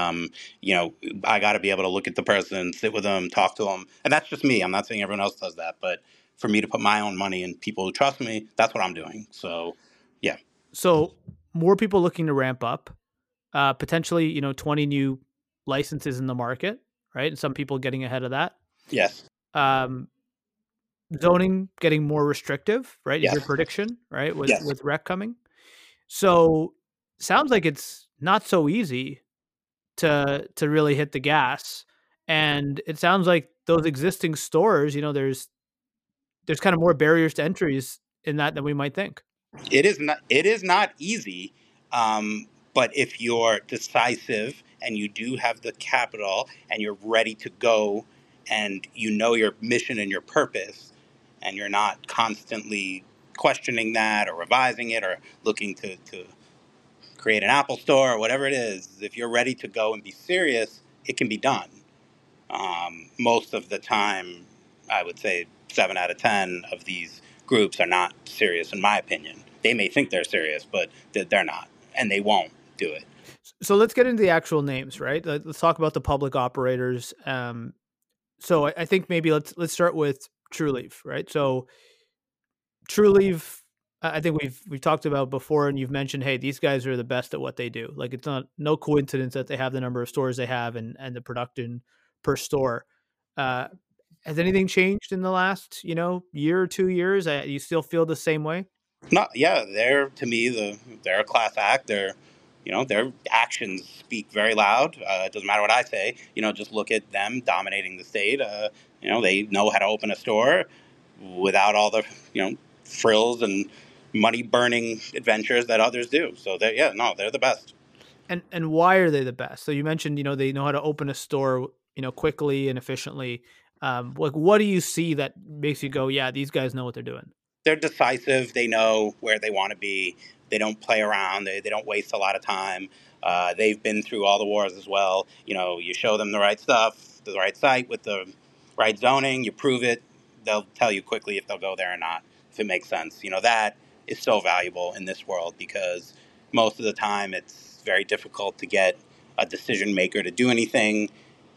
I got to be able to look at the person, sit with them, talk to them. And that's just me. I'm not saying everyone else does that. But for me to put my own money in people who trust me, that's what I'm doing. So, yeah.
So more people looking to ramp up, potentially, 20 new licenses in the market, right? And some people getting ahead of that.
Yes.
Zoning getting more restrictive, right?
Yes.
Is your prediction, right?
Yes.
With rec coming. So sounds like it's not so easy to really hit the gas. And it sounds like those existing stores, there's kind of more barriers to entries in that than we might think.
It is not. It is not easy, but if you're decisive and you do have the capital and you're ready to go, and you know your mission and your purpose, and you're not constantly questioning that or revising it or looking to create an Apple store or whatever it is, if you're ready to go and be serious, it can be done. Most of the time, I would say 7 out of 10 of these groups are not serious, in my opinion. They may think they're serious, but they're not, and they won't do it.
So let's get into the actual names, right? Let's talk about the public operators. So I think maybe let's start with Trulieve, right? So Trulieve, I think we've talked about before, and you've mentioned, hey, these guys are the best at what they do. Like, it's no coincidence that they have the number of stores they have and the production per store. Has anything changed in the last year or 2 years? You still feel the same way?
No, yeah, they're to me they're a class act. Their actions speak very loud. It doesn't matter what I say. Just look at them dominating the state. They know how to open a store without all the frills and money burning adventures that others do. So they're the best.
And why are they the best? So you mentioned they know how to open a store quickly and efficiently. Like, what do you see that makes you go, yeah, these guys know what they're doing?
They're decisive. They know where they want to be. They don't play around. They don't waste a lot of time. They've been through all the wars as well. You show them the right stuff, the right site with the right zoning. You prove it. They'll tell you quickly if they'll go there or not, if it makes sense. That is so valuable in this world, because most of the time it's very difficult to get a decision maker to do anything.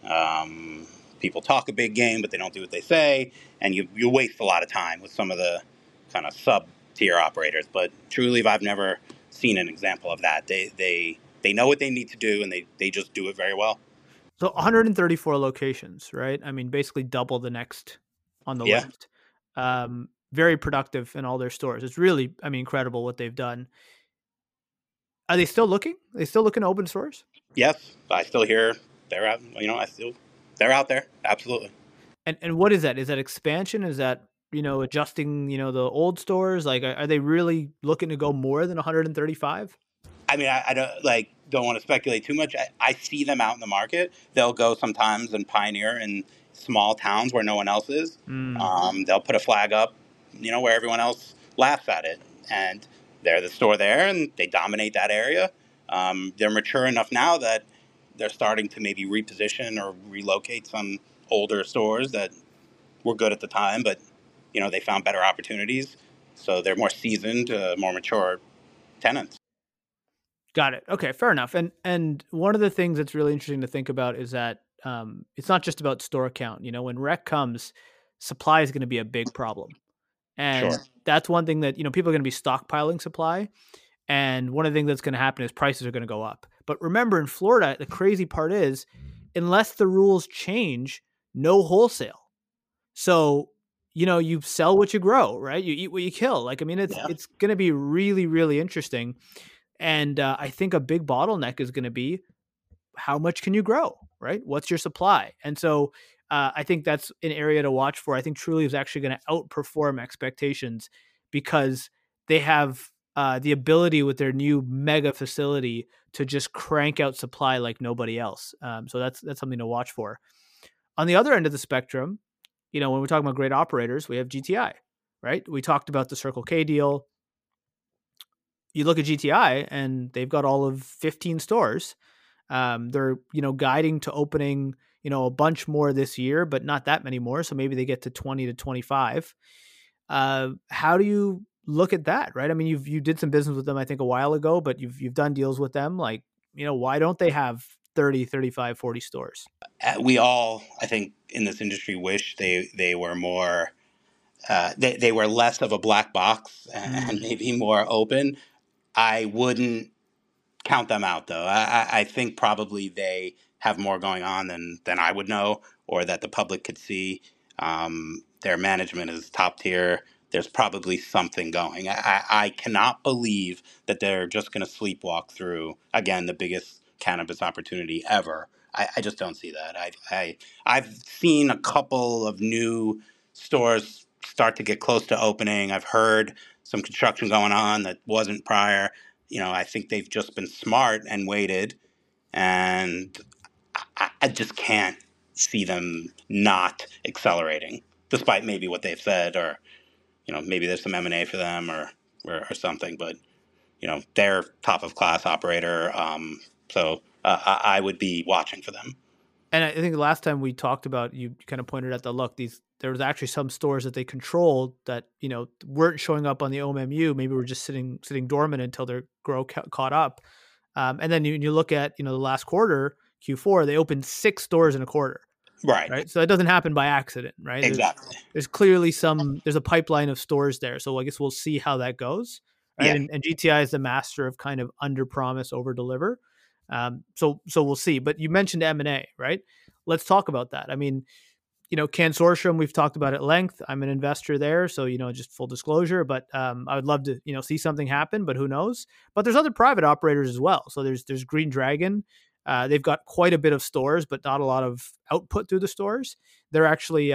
People talk a big game, but they don't do what they say, and you waste a lot of time with some of the kind of sub-tier operators. But Trulieve, I've never seen an example of that. They know what they need to do, and they just do it very well.
So 134 locations, right? I mean, basically double the next on the list. Very productive in all their stores. It's really, incredible what they've done. Are they still looking? Are they still looking to open stores?
Yes, I still hear they're out. They're out there. Absolutely.
And what is that? Is that expansion? Is that, adjusting, the old stores? Like, are they really looking to go more than 135?
I mean, I don't want to speculate too much. I see them out in the market. They'll go sometimes and pioneer in small towns where no one else is.
Mm.
They'll put a flag up, where everyone else laughs at it, and they're the store there, and they dominate that area. They're mature enough now that they're starting to maybe reposition or relocate some older stores that were good at the time, but they found better opportunities. So they're more seasoned, more mature tenants.
Got it. Okay, fair enough. And one of the things that's really interesting to think about is that it's not just about store count. When rec comes, supply is going to be a big problem, and
Sure.
that's one thing that people are going to be stockpiling supply. And one of the things that's going to happen is prices are going to go up. But remember, in Florida, the crazy part is, unless the rules change, no wholesale. So, you sell what you grow, right? You eat what you kill. Like, I mean, it's going to be really, really interesting. And I think a big bottleneck is going to be, how much can you grow, right? What's your supply? And so I think that's an area to watch for. I think Trulieve is actually going to outperform expectations because they have the ability with their new mega facility to just crank out supply like nobody else. So that's something to watch for. On the other end of the spectrum, when we're talking about great operators, we have GTI, right? We talked about the Circle K deal. You look at GTI and they've got all of 15 stores. They're, guiding to opening, a bunch more this year, but not that many more. So maybe they get to 20 to 25. How do you look at that, right? I mean, you did some business with them, I think, a while ago, but you've done deals with them. Like, why don't they have 30, 35, 40 stores?
We all, I think, in this industry wish they were more, they were less of a black box and maybe more open. I wouldn't count them out, though. I think probably they have more going on than I would know or that the public could see. Their management is top tier. There's probably something going. I cannot believe that they're just going to sleepwalk through, again, the biggest cannabis opportunity ever. I just don't see that. I've seen a couple of new stores start to get close to opening. I've heard some construction going on that wasn't prior. I think they've just been smart and waited, and I just can't see them not accelerating, despite maybe what they've said, or maybe there's some M&A for them or something. But they're top of class operator, so I would be watching for them.
And I think the last time we talked about, you kind of pointed at there was actually some stores that they controlled that, weren't showing up on the OMMU. Maybe we're just sitting dormant until their grow caught up. And then you look at, the last quarter, Q4, they opened 6 stores in a quarter.
Right.
So that doesn't happen by accident, right?
Exactly.
There's clearly there's a pipeline of stores there. So I guess we'll see how that goes. Right?
Yeah.
And GTI is the master of kind of under promise, over deliver. So we'll see. But you mentioned M&A, right? Let's talk about that. I mean, Cansortium, we've talked about at length. I'm an investor there, so just full disclosure. But I would love to see something happen, but who knows? But there's other private operators as well. So there's Green Dragon. They've got quite a bit of stores, but not a lot of output through the stores. They're actually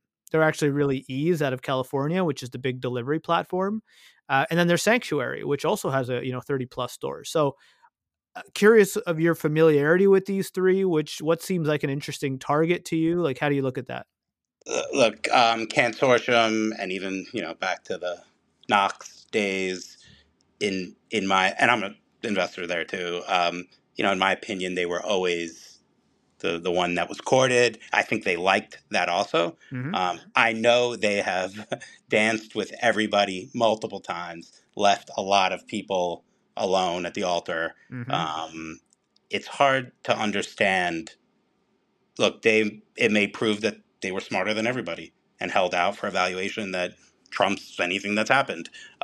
really Ease out of California, which is the big delivery platform. And then there's Sanctuary, which also has a 30 plus stores. So curious of your familiarity with these three, what seems like an interesting target to you? Like, how do you look at that?
Look, Cansortium, and even back to the Knox days, in my, and I'm an investor there too. In my opinion, they were always the one that was courted. I think they liked that also.
Mm-hmm.
I know they have danced with everybody multiple times, left a lot of people alone at the altar.
Mm-hmm.
It's hard to understand. Look, it may prove that they were smarter than everybody and held out for a valuation that trumps anything that's happened.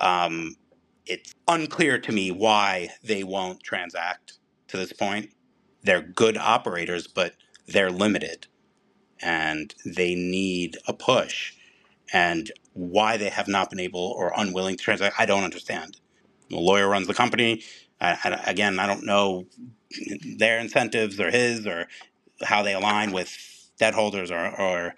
It's unclear to me why they won't transact to this point. They're good operators, but they're limited and they need a push. And why they have not been able or unwilling to transact, I don't understand. The lawyer runs the company. Again, I don't know their incentives or his or how they align with debt holders or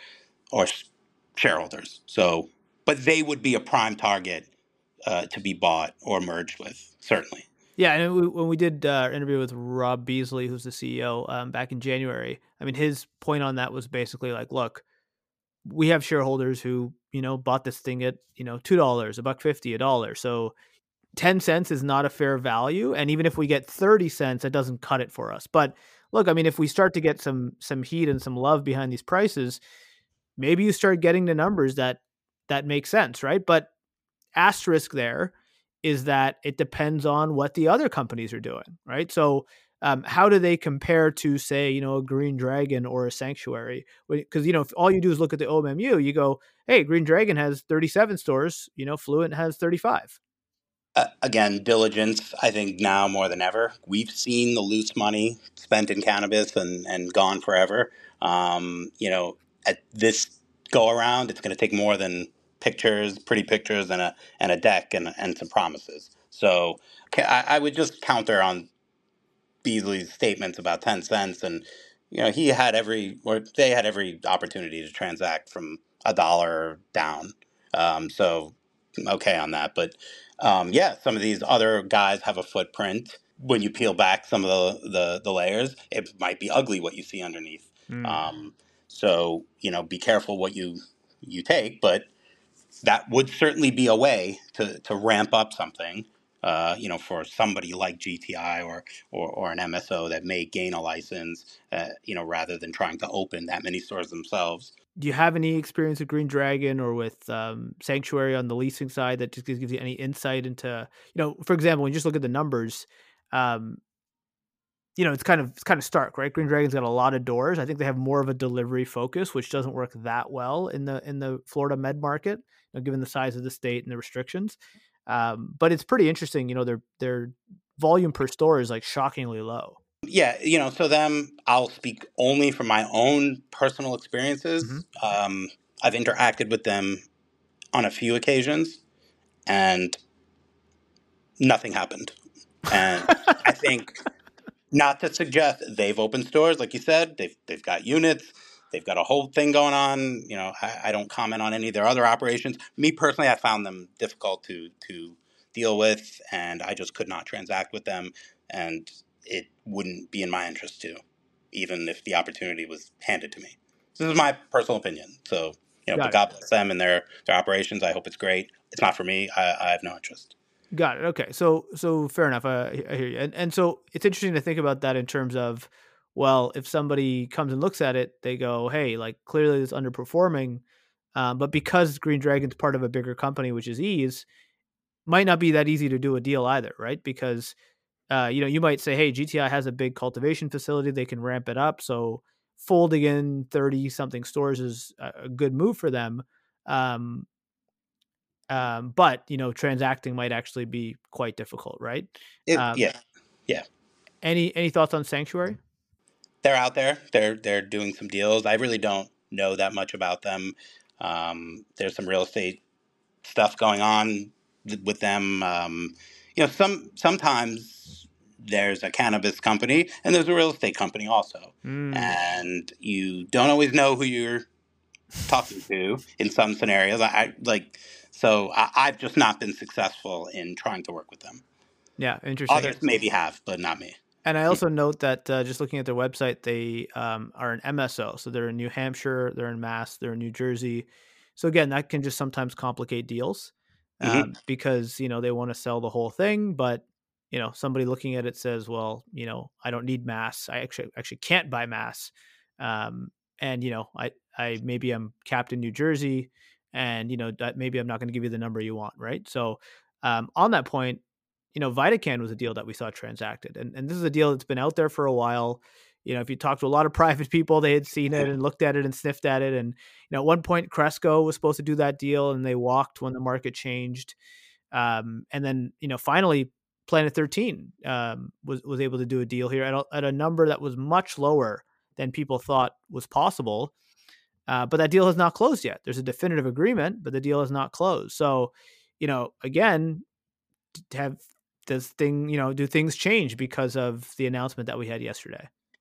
or shareholders. So, but they would be a prime target to be bought or merged with, certainly.
Yeah, and when we did our interview with Rob Beasley, who's the CEO, back in January, I mean, his point on that was basically like, look, we have shareholders who, bought this thing at, $2, a buck 50, a dollar. So 10 cents is not a fair value. And even if we get 30 cents, that doesn't cut it for us. But look, I mean, if we start to get some heat and some love behind these prices, maybe you start getting the numbers that make sense, right? But asterisk there is that it depends on what the other companies are doing, right? So how do they compare to, say, a Green Dragon or a Sanctuary? Because, if all you do is look at the OMMU, you go, hey, Green Dragon has 37 stores, Fluent has 35.
Again, diligence, I think now more than ever. We've seen the loose money spent in cannabis and gone forever. At this go around, it's going to take more than pictures, pretty pictures, and a deck and some promises. So I would just counter on Beasley's statements about 10 cents. And, he had they had every opportunity to transact from a dollar down. So, okay on that. But yeah, some of these other guys have a footprint. When you peel back some of the layers, it might be ugly what you see underneath. So, be careful what you take. But that would certainly be a way to ramp up something, for somebody like GTI or an MSO that may gain a license, rather than trying to open that many stores themselves.
Do you have any experience with Green Dragon or with Sanctuary on the leasing side that just gives you any insight into, for example, when you just look at the numbers, it's kind of stark, right? Green Dragon's got a lot of doors. I think they have more of a delivery focus, which doesn't work that well in the Florida med market, given the size of the state and the restrictions. But it's pretty interesting. Their volume per store is like shockingly low.
Yeah, so I'll speak only from my own personal experiences. I've interacted with them on a few occasions, and nothing happened. And I think, not to suggest they've opened stores, like you said, they've got units, they've got a whole thing going on. I don't comment on any of their other operations. Me personally, I found them difficult to deal with, and I just could not transact with them, and it wouldn't be in my interest to, even if the opportunity was handed to me. This is my personal opinion. So, but God bless them and their operations. I hope it's great. It's not for me. I have no interest.
Got it. Okay. So fair enough. I hear you. And so it's interesting to think about that in terms of, well, if somebody comes and looks at it, they go, hey, like clearly it's underperforming. But because Green Dragon's part of a bigger company, which is Ease, might not be that easy to do a deal either, right? Because, you might say, hey, GTI has a big cultivation facility. They can ramp it up. So folding in 30 something stores is a good move for them. But transacting might actually be quite difficult, right?
Yeah.
Any thoughts on Sanctuary?
They're out there. They're doing some deals. I really don't know that much about them. There's some real estate stuff going on with them. Sometimes there's a cannabis company and there's a real estate company also, and you don't always know who you're talking to in some scenarios. I've just not been successful in trying to work with them.
Yeah, interesting.
Others maybe have, but not me.
And I also note that just looking at their website, they are an MSO. So they're in New Hampshire, they're in Mass, they're in New Jersey. So again, that can just sometimes complicate deals because, they want to sell the whole thing. But, somebody looking at it says, well, I don't need Mass. I actually can't buy Mass. And, I maybe I'm capped in New Jersey and, that maybe I'm not going to give you the number you want. Right. So on that point, VitaCann was a deal that we saw transacted. And this is a deal that's been out there for a while. If you talk to a lot of private people, they had seen it and looked at it and sniffed at it. And, at one point, Cresco was supposed to do that deal and they walked when the market changed. And then, finally, Planet 13 was able to do a deal here at a number that was much lower than people thought was possible. But that deal has not closed yet. There's a definitive agreement, but the deal has not closed. So, again, do things change because of the announcement that we had yesterday?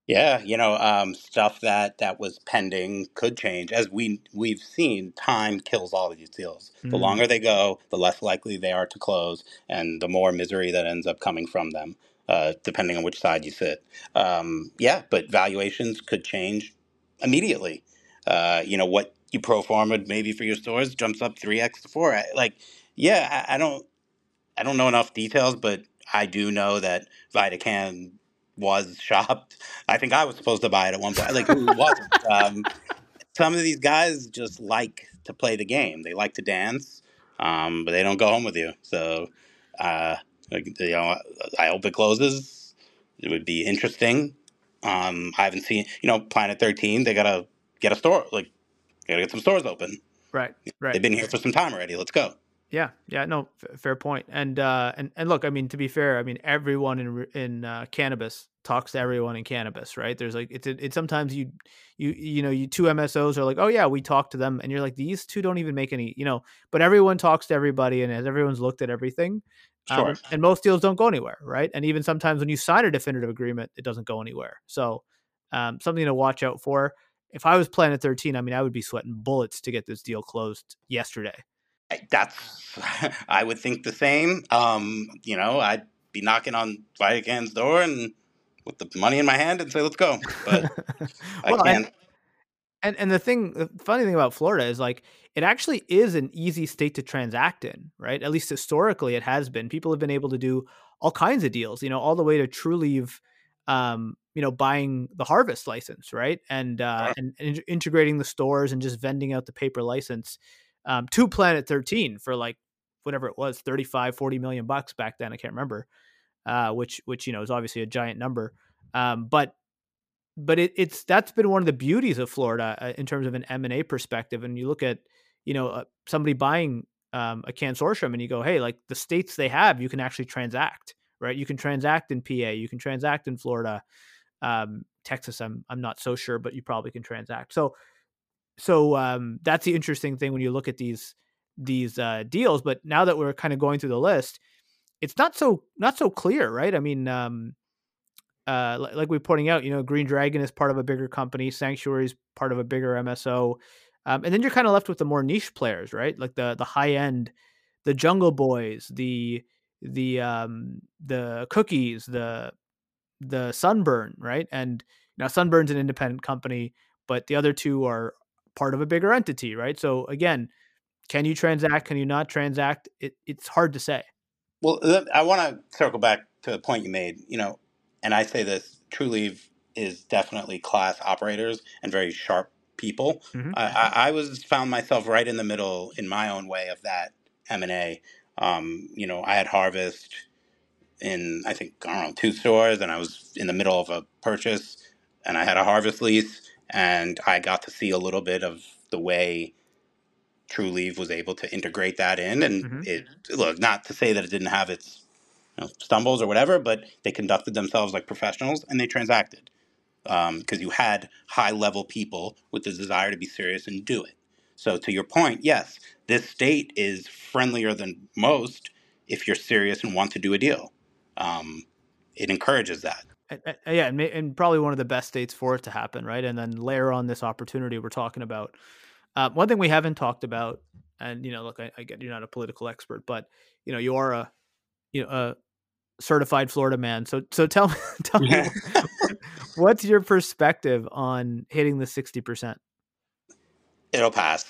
Yeah, stuff that was pending could change. As we've seen, time kills all of these deals. The
Mm,
longer they go, the less likely they are to close, and the more misery that ends up coming from them, depending on which side you sit. Yeah, but valuations could change immediately. What you pro forma maybe for your stores jumps up 3x to 4x. Like, yeah, I don't know enough details, but I do know that Vitacan was shopped. I think I was supposed to buy it at one point. Like, who wasn't? Some of these guys just like to play the game. They like to dance, but they don't go home with you. So, uh, I hope it closes. It would be interesting. I haven't seen, Planet 13. They gotta get a store. Like, gotta get some stores open.
right, right.
They've been here for some time already. Let's go.
Yeah, yeah, no, fair point. And look, I mean, to be fair, I mean, everyone in cannabis talks to everyone in cannabis, right? There's like it's sometimes you two MSOs are like, oh yeah, we talk to them, and you're like, these two don't even make any, but everyone talks to everybody, and as everyone's looked at everything,
Sure.
and most deals don't go anywhere, right? And even sometimes when you sign a definitive agreement, it doesn't go anywhere. So, something to watch out for. If I was Planet 13, I mean, I would be sweating bullets to get this deal closed yesterday.
That's I would think the same. I'd be knocking on Vatican's door and with the money in my hand and say, "Let's go." But I
Well,
can't.
and the funny thing about Florida is like it actually is an easy state to transact in, right? At least historically, it has been. People have been able to do all kinds of deals, all the way to Trulieve, buying the harvest license, right? And integrating the stores and just vending out the paper license to Planet 13 for like whatever it was, 35, 40 million bucks back then. I can't remember, which is obviously a giant number. But it's that's been one of the beauties of Florida in terms of an M&A perspective. And you look at, somebody buying a consortium and you go, hey, like the states they have, you can actually transact, right? You can transact in PA, you can transact in Florida, Texas. I'm not so sure, but you probably can transact. So that's the interesting thing when you look at these deals. But now that we're kind of going through the list, it's not so clear, right? I mean, like we're pointing out, Green Dragon is part of a bigger company, Sanctuary is part of a bigger MSO, and then you're kind of left with the more niche players, right? Like the high end, the Jungle Boys, the Cookies, the Sunburn, right? And now Sunburn's an independent company, but the other two are part of a bigger entity, right? So again, can you transact? Can you not transact? It's hard to say.
Well, I want to circle back to the point you made. And I say this: Trulieve is definitely class operators and very sharp people.
Hmm.
I was found myself right in the middle in my own way of that M&A. I had Harvest in, I think, I don't know, two stores, and I was in the middle of a purchase, and I had a Harvest lease, and I got to see a little bit of the way Trulieve was able to integrate that in. And
Hmm.
it, look, not to say that it didn't have its stumbles or whatever, but they conducted themselves like professionals and they transacted because you had high level people with the desire to be serious and do it. So, to your point, yes, this state is friendlier than most if you're serious and want to do a deal. Um, it encourages that.
Yeah, and probably one of the best states for it to happen, right? And then layer on this opportunity we're talking about. One thing we haven't talked about, and look, I get you're not a political expert, but you are a certified Florida man. So tell me, tell me what's your perspective on hitting the 60%?
It'll pass.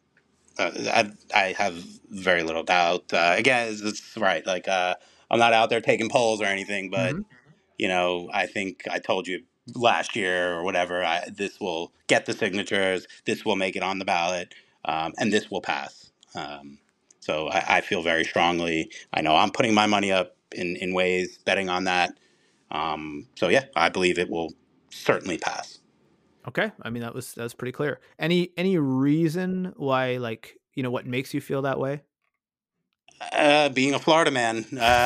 I have very little doubt. Again, it's right. Like, I'm not out there taking polls or anything, but
Hmm.
I think I told you last year or whatever, this will get the signatures, this will make it on the ballot, and this will pass. So I feel very strongly. I know I'm putting my money up in ways, betting on that. So yeah, I believe it will certainly pass.
Okay, I mean that was pretty clear. Any reason why, like what makes you feel that way?
Being a Florida man,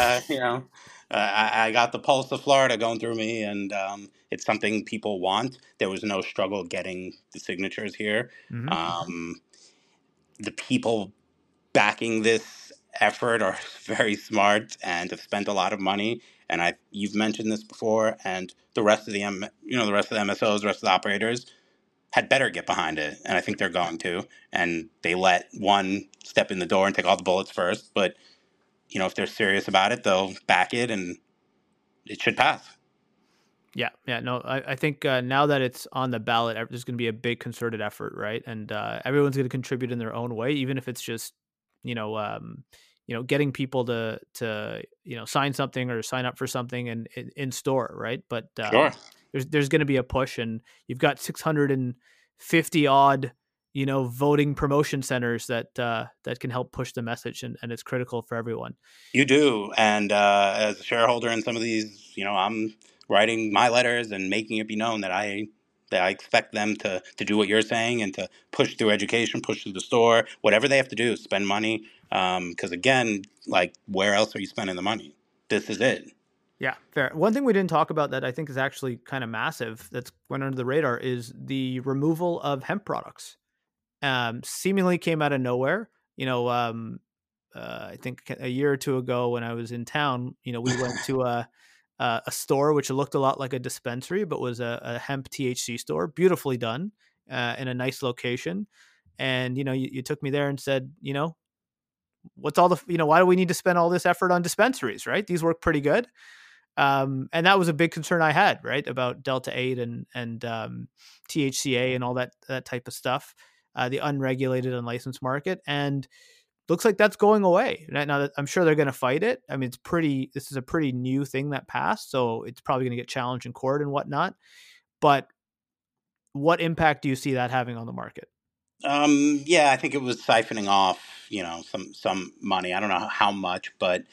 I got the pulse of Florida going through me, and it's something people want. There was no struggle getting the signatures here.
Hmm.
Um, the people backing this effort are very smart and have spent a lot of money, and you've mentioned this before, and the rest of the rest of the MSOs, the rest of the operators had better get behind it, and I think they're going to. And they let one step in the door and take all the bullets first, but if they're serious about it, they'll back it, and it should pass.
Yeah, no, I think now that it's on the ballot, there's going to be a big concerted effort, right? And everyone's going to contribute in their own way, even if it's just, getting people to sign something or sign up for something in store, right? But
Sure.
there's going to be a push, and you've got 650 odd, voting promotion centers that can help push the message, and it's critical for everyone.
You do, and as a shareholder in some of these, I'm writing my letters and making it be known that I expect them to do what you're saying and to push through education, push through the store, whatever they have to do, spend money. Because again, like, where else are you spending the money? This is it.
Yeah, fair. One thing we didn't talk about that I think is actually kind of massive that's went under the radar is the removal of hemp products. Seemingly came out of nowhere. I think a year or two ago when I was in town, we went to a store which looked a lot like a dispensary, but was a hemp THC store, beautifully done, in a nice location. And you took me there and said, what's all the why do we need to spend all this effort on dispensaries, right? These work pretty good. And that was a big concern I had, right, about Delta 8 and THCA and all that type of stuff, the unregulated, unlicensed market. And looks like that's going away. Now that I'm sure they're going to fight it. I mean, this is a pretty new thing that passed, so it's probably going to get challenged in court and whatnot. But what impact do you see that having on the market?
Yeah, I think it was siphoning off, some money. I don't know how much, but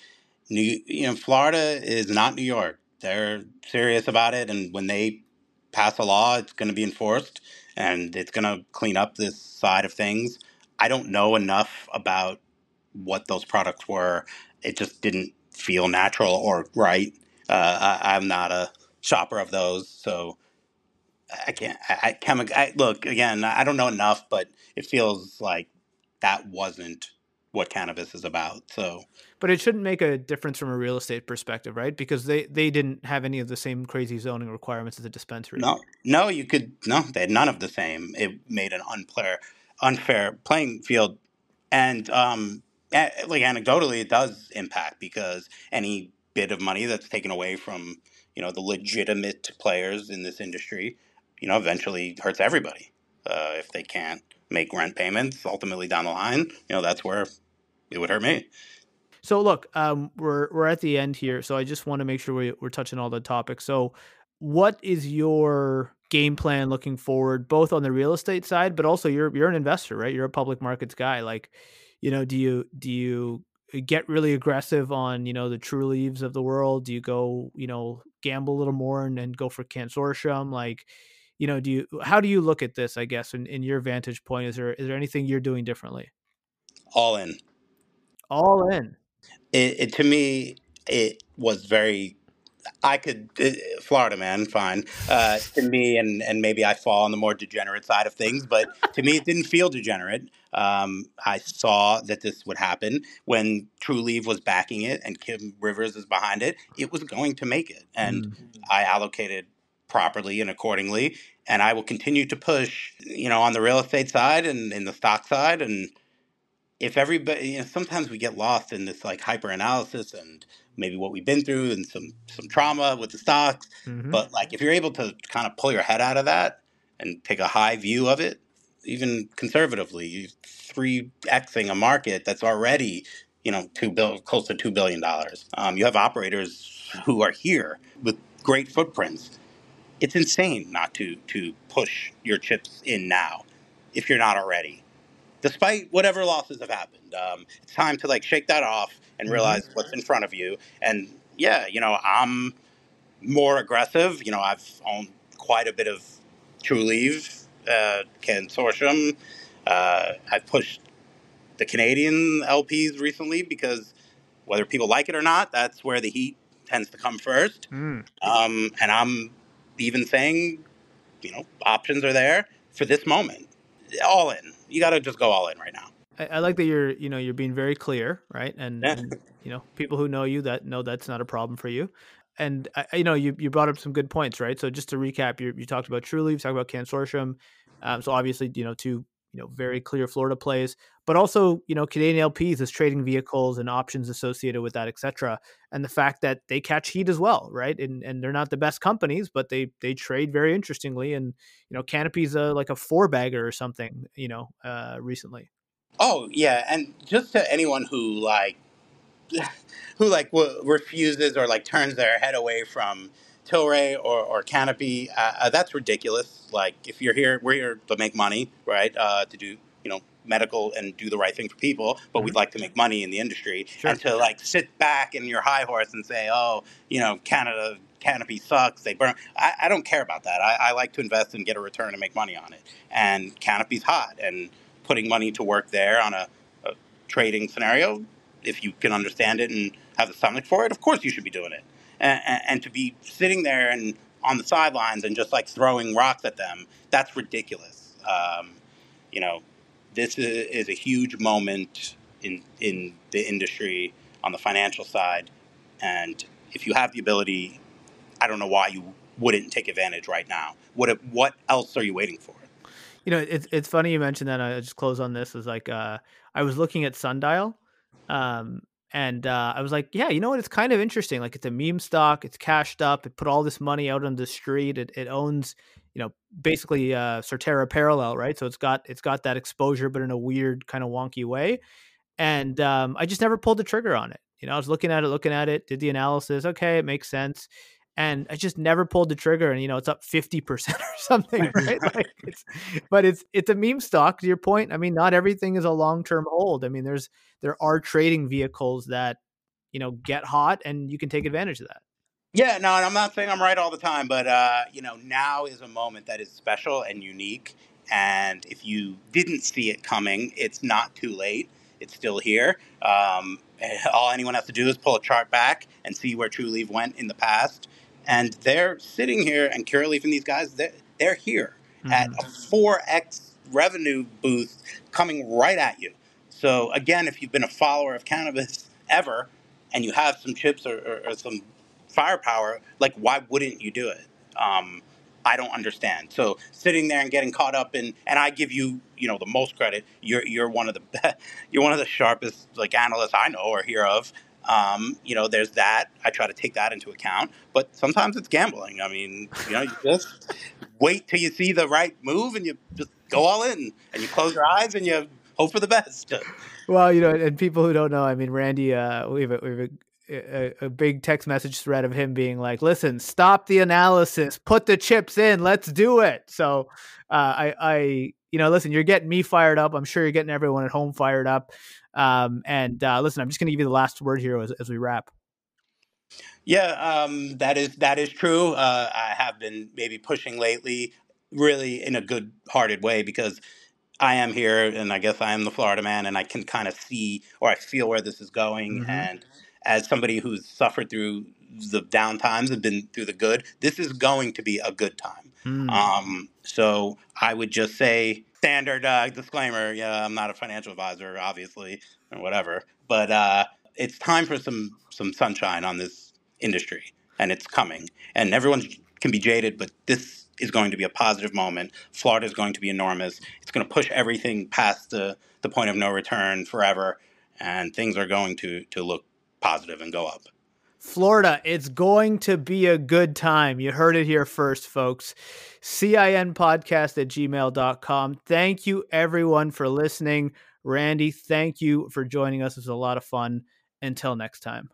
Florida is not New York. They're serious about it, and when they pass a law, it's going to be enforced, and it's going to clean up this side of things. I don't know enough about what those products were. It just didn't feel natural or right. I'm not a shopper of those, so I can't. Look again. I don't know enough, but it feels like that wasn't what cannabis is about. So,
but it shouldn't make a difference from a real estate perspective, right? Because they didn't have any of the same crazy zoning requirements as a dispensary.
No, they had none of the same. It made an unfair playing field, and like anecdotally, it does impact because any bit of money that's taken away from the legitimate players in this industry, eventually hurts everybody. If they can't make rent payments, ultimately down the line, that's where it would hurt me.
So look, we're at the end here, so I just want to make sure we're touching all the topics. So, what is your game plan looking forward, both on the real estate side, but also you're an investor, right? You're a public markets guy. Like, do you get really aggressive on the Trulieve of the world? Do you go gamble a little more and go for Cansortium? Like, how do you look at this? I guess in your vantage point, is there anything you're doing differently?
All in.
All in.
It to me, it was very. Florida man, fine. To me, and maybe I fall on the more degenerate side of things, but to me, it didn't feel degenerate. I saw that this would happen when Trulieve was backing it and Kim Rivers is behind it. It was going to make it, and I allocated properly and accordingly. And I will continue to push, on the real estate side and in the stock side. And if everybody, sometimes we get lost in this like hyper analysis and maybe what we've been through and some trauma with the stocks.
Mm-hmm.
But like, if you're able to kind of pull your head out of that and take a high view of it, even conservatively, you 3xing a market that's already, close to $2 billion. You have operators who are here with great footprints. It's insane not to push your chips in now if you're not already, despite whatever losses have happened. It's time to like shake that off and realize what's in front of you. And yeah, I'm more aggressive. I've owned quite a bit of Trulieve, Cansortium. I've pushed the Canadian LPs recently because whether people like it or not, that's where the heat tends to come first. And I'm even saying, options are there for this moment. All in. You got to just go all in right now.
I like that you're being very clear, right? And people who know you know that's not a problem for you. you brought up some good points, right? So just to recap, you talked about Trulieve, you talked about Cansortium. So obviously, two, very clear Florida plays, but also, Canadian LPs as trading vehicles and options associated with that, et cetera. And the fact that they catch heat as well, right? And they're not the best companies, but they trade very interestingly. And, Canopy's like a 4-bagger or something, recently.
Oh yeah, and just to anyone who refuses or turns their head away from Tilray or Canopy, that's ridiculous. Like, if you're here, we're here to make money, right? To do medical and do the right thing for people, but we'd like to make money in the industry. Sure. And to sit back in your high horse and say, oh, Canopy sucks, they burn. I don't care about that. I like to invest and get a return and make money on it. And Canopy's hot, and putting money to work there on a trading scenario, if you can understand it and have the stomach for it, of course you should be doing it. And to be sitting there and on the sidelines and just throwing rocks at them, that's ridiculous. This is a huge moment in the industry on the financial side. And if you have the ability, I don't know why you wouldn't take advantage right now. What else are you waiting for?
It's funny you mentioned that. I just close on this. Is I was looking at Sundial, and I was like, yeah, you know what? It's kind of interesting. It's a meme stock. It's cashed up. It put all this money out on the street. It owns, basically Certera Parallel, right? So it's got that exposure, but in a weird kind of wonky way. And I just never pulled the trigger on it. I was looking at it, did the analysis. Okay, it makes sense. And I just never pulled the trigger, and it's up 50% or something, right? It's a meme stock. To your point, I mean, not everything is a long-term hold. I mean, there are trading vehicles that get hot, and you can take advantage of that.
Yeah, no, and I'm not saying I'm right all the time, but now is a moment that is special and unique. And if you didn't see it coming, it's not too late. It's still here. All anyone has to do is pull a chart back and see where Trulieve went in the past. And they're sitting here, and Curaleaf and these guys, they're here at a 4x revenue boost coming right at you. So again, if you've been a follower of cannabis ever, and you have some chips or some firepower, why wouldn't you do it? I don't understand. So sitting there and getting caught up in, and I give you, the most credit. You're one of the sharpest analysts I know or hear of. There's that. I try to take that into account, but sometimes it's gambling. I mean, you just wait till you see the right move and you just go all in, and you close your eyes and you hope for the best.
Well, and people who don't know, I mean, Randy, we have a big text message thread of him being like, listen, stop the analysis, put the chips in, let's do it. So listen, you're getting me fired up. I'm sure you're getting everyone at home fired up. Listen, I'm just going to give you the last word here as we wrap.
Yeah, that is true. I have been maybe pushing lately, really in a good-hearted way, because I am here, and I guess I am the Florida man, and I can kind of see, or I feel where this is going. Mm-hmm. And as somebody who's suffered through the down times and been through the good, this is going to be a good time. Mm. So I would just say, standard disclaimer, yeah, I'm not a financial advisor, obviously, or whatever, but it's time for some sunshine on this industry, and it's coming. And everyone can be jaded, but this is going to be a positive moment. Florida is going to be enormous. It's going to push everything past the point of no return forever, and things are going to look positive and go up.
Florida, it's going to be a good time. You heard it here first, folks. CINpodcast@gmail.com. Thank you, everyone, for listening. Randy, thank you for joining us. It was a lot of fun. Until next time.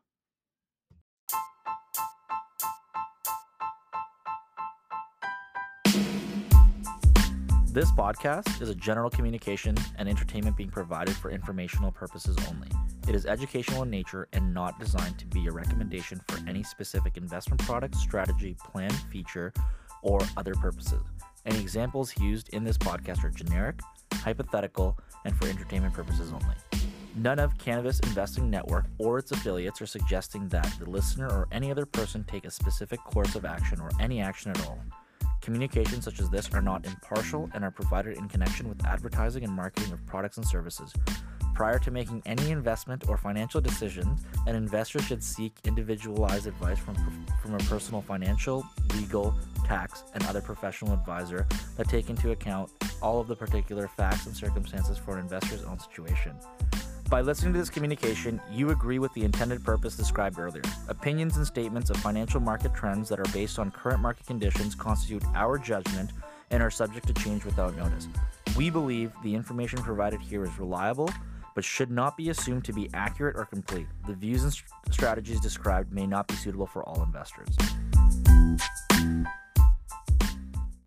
This podcast is a general communication and entertainment being provided for informational purposes only. It is educational in nature and not designed to be a recommendation for any specific investment product, strategy, plan, feature, or other purposes. Any examples used in this podcast are generic, hypothetical, and for entertainment purposes only. None of Cannabis Investing Network or its affiliates are suggesting that the listener or any other person take a specific course of action or any action at all.
Communications such as this are not impartial and are provided in connection with advertising and marketing of products and services. Prior to making any investment or financial decision, an investor should seek individualized advice from a personal financial, legal, tax, and other professional advisor that take into account all of the particular facts and circumstances for an investor's own situation. By listening to this communication, you agree with the intended purpose described earlier. Opinions and statements of financial market trends that are based on current market conditions constitute our judgment and are subject to change without notice. We believe the information provided here is reliable, but should not be assumed to be accurate or complete. The views and strategies described may not be suitable for all investors.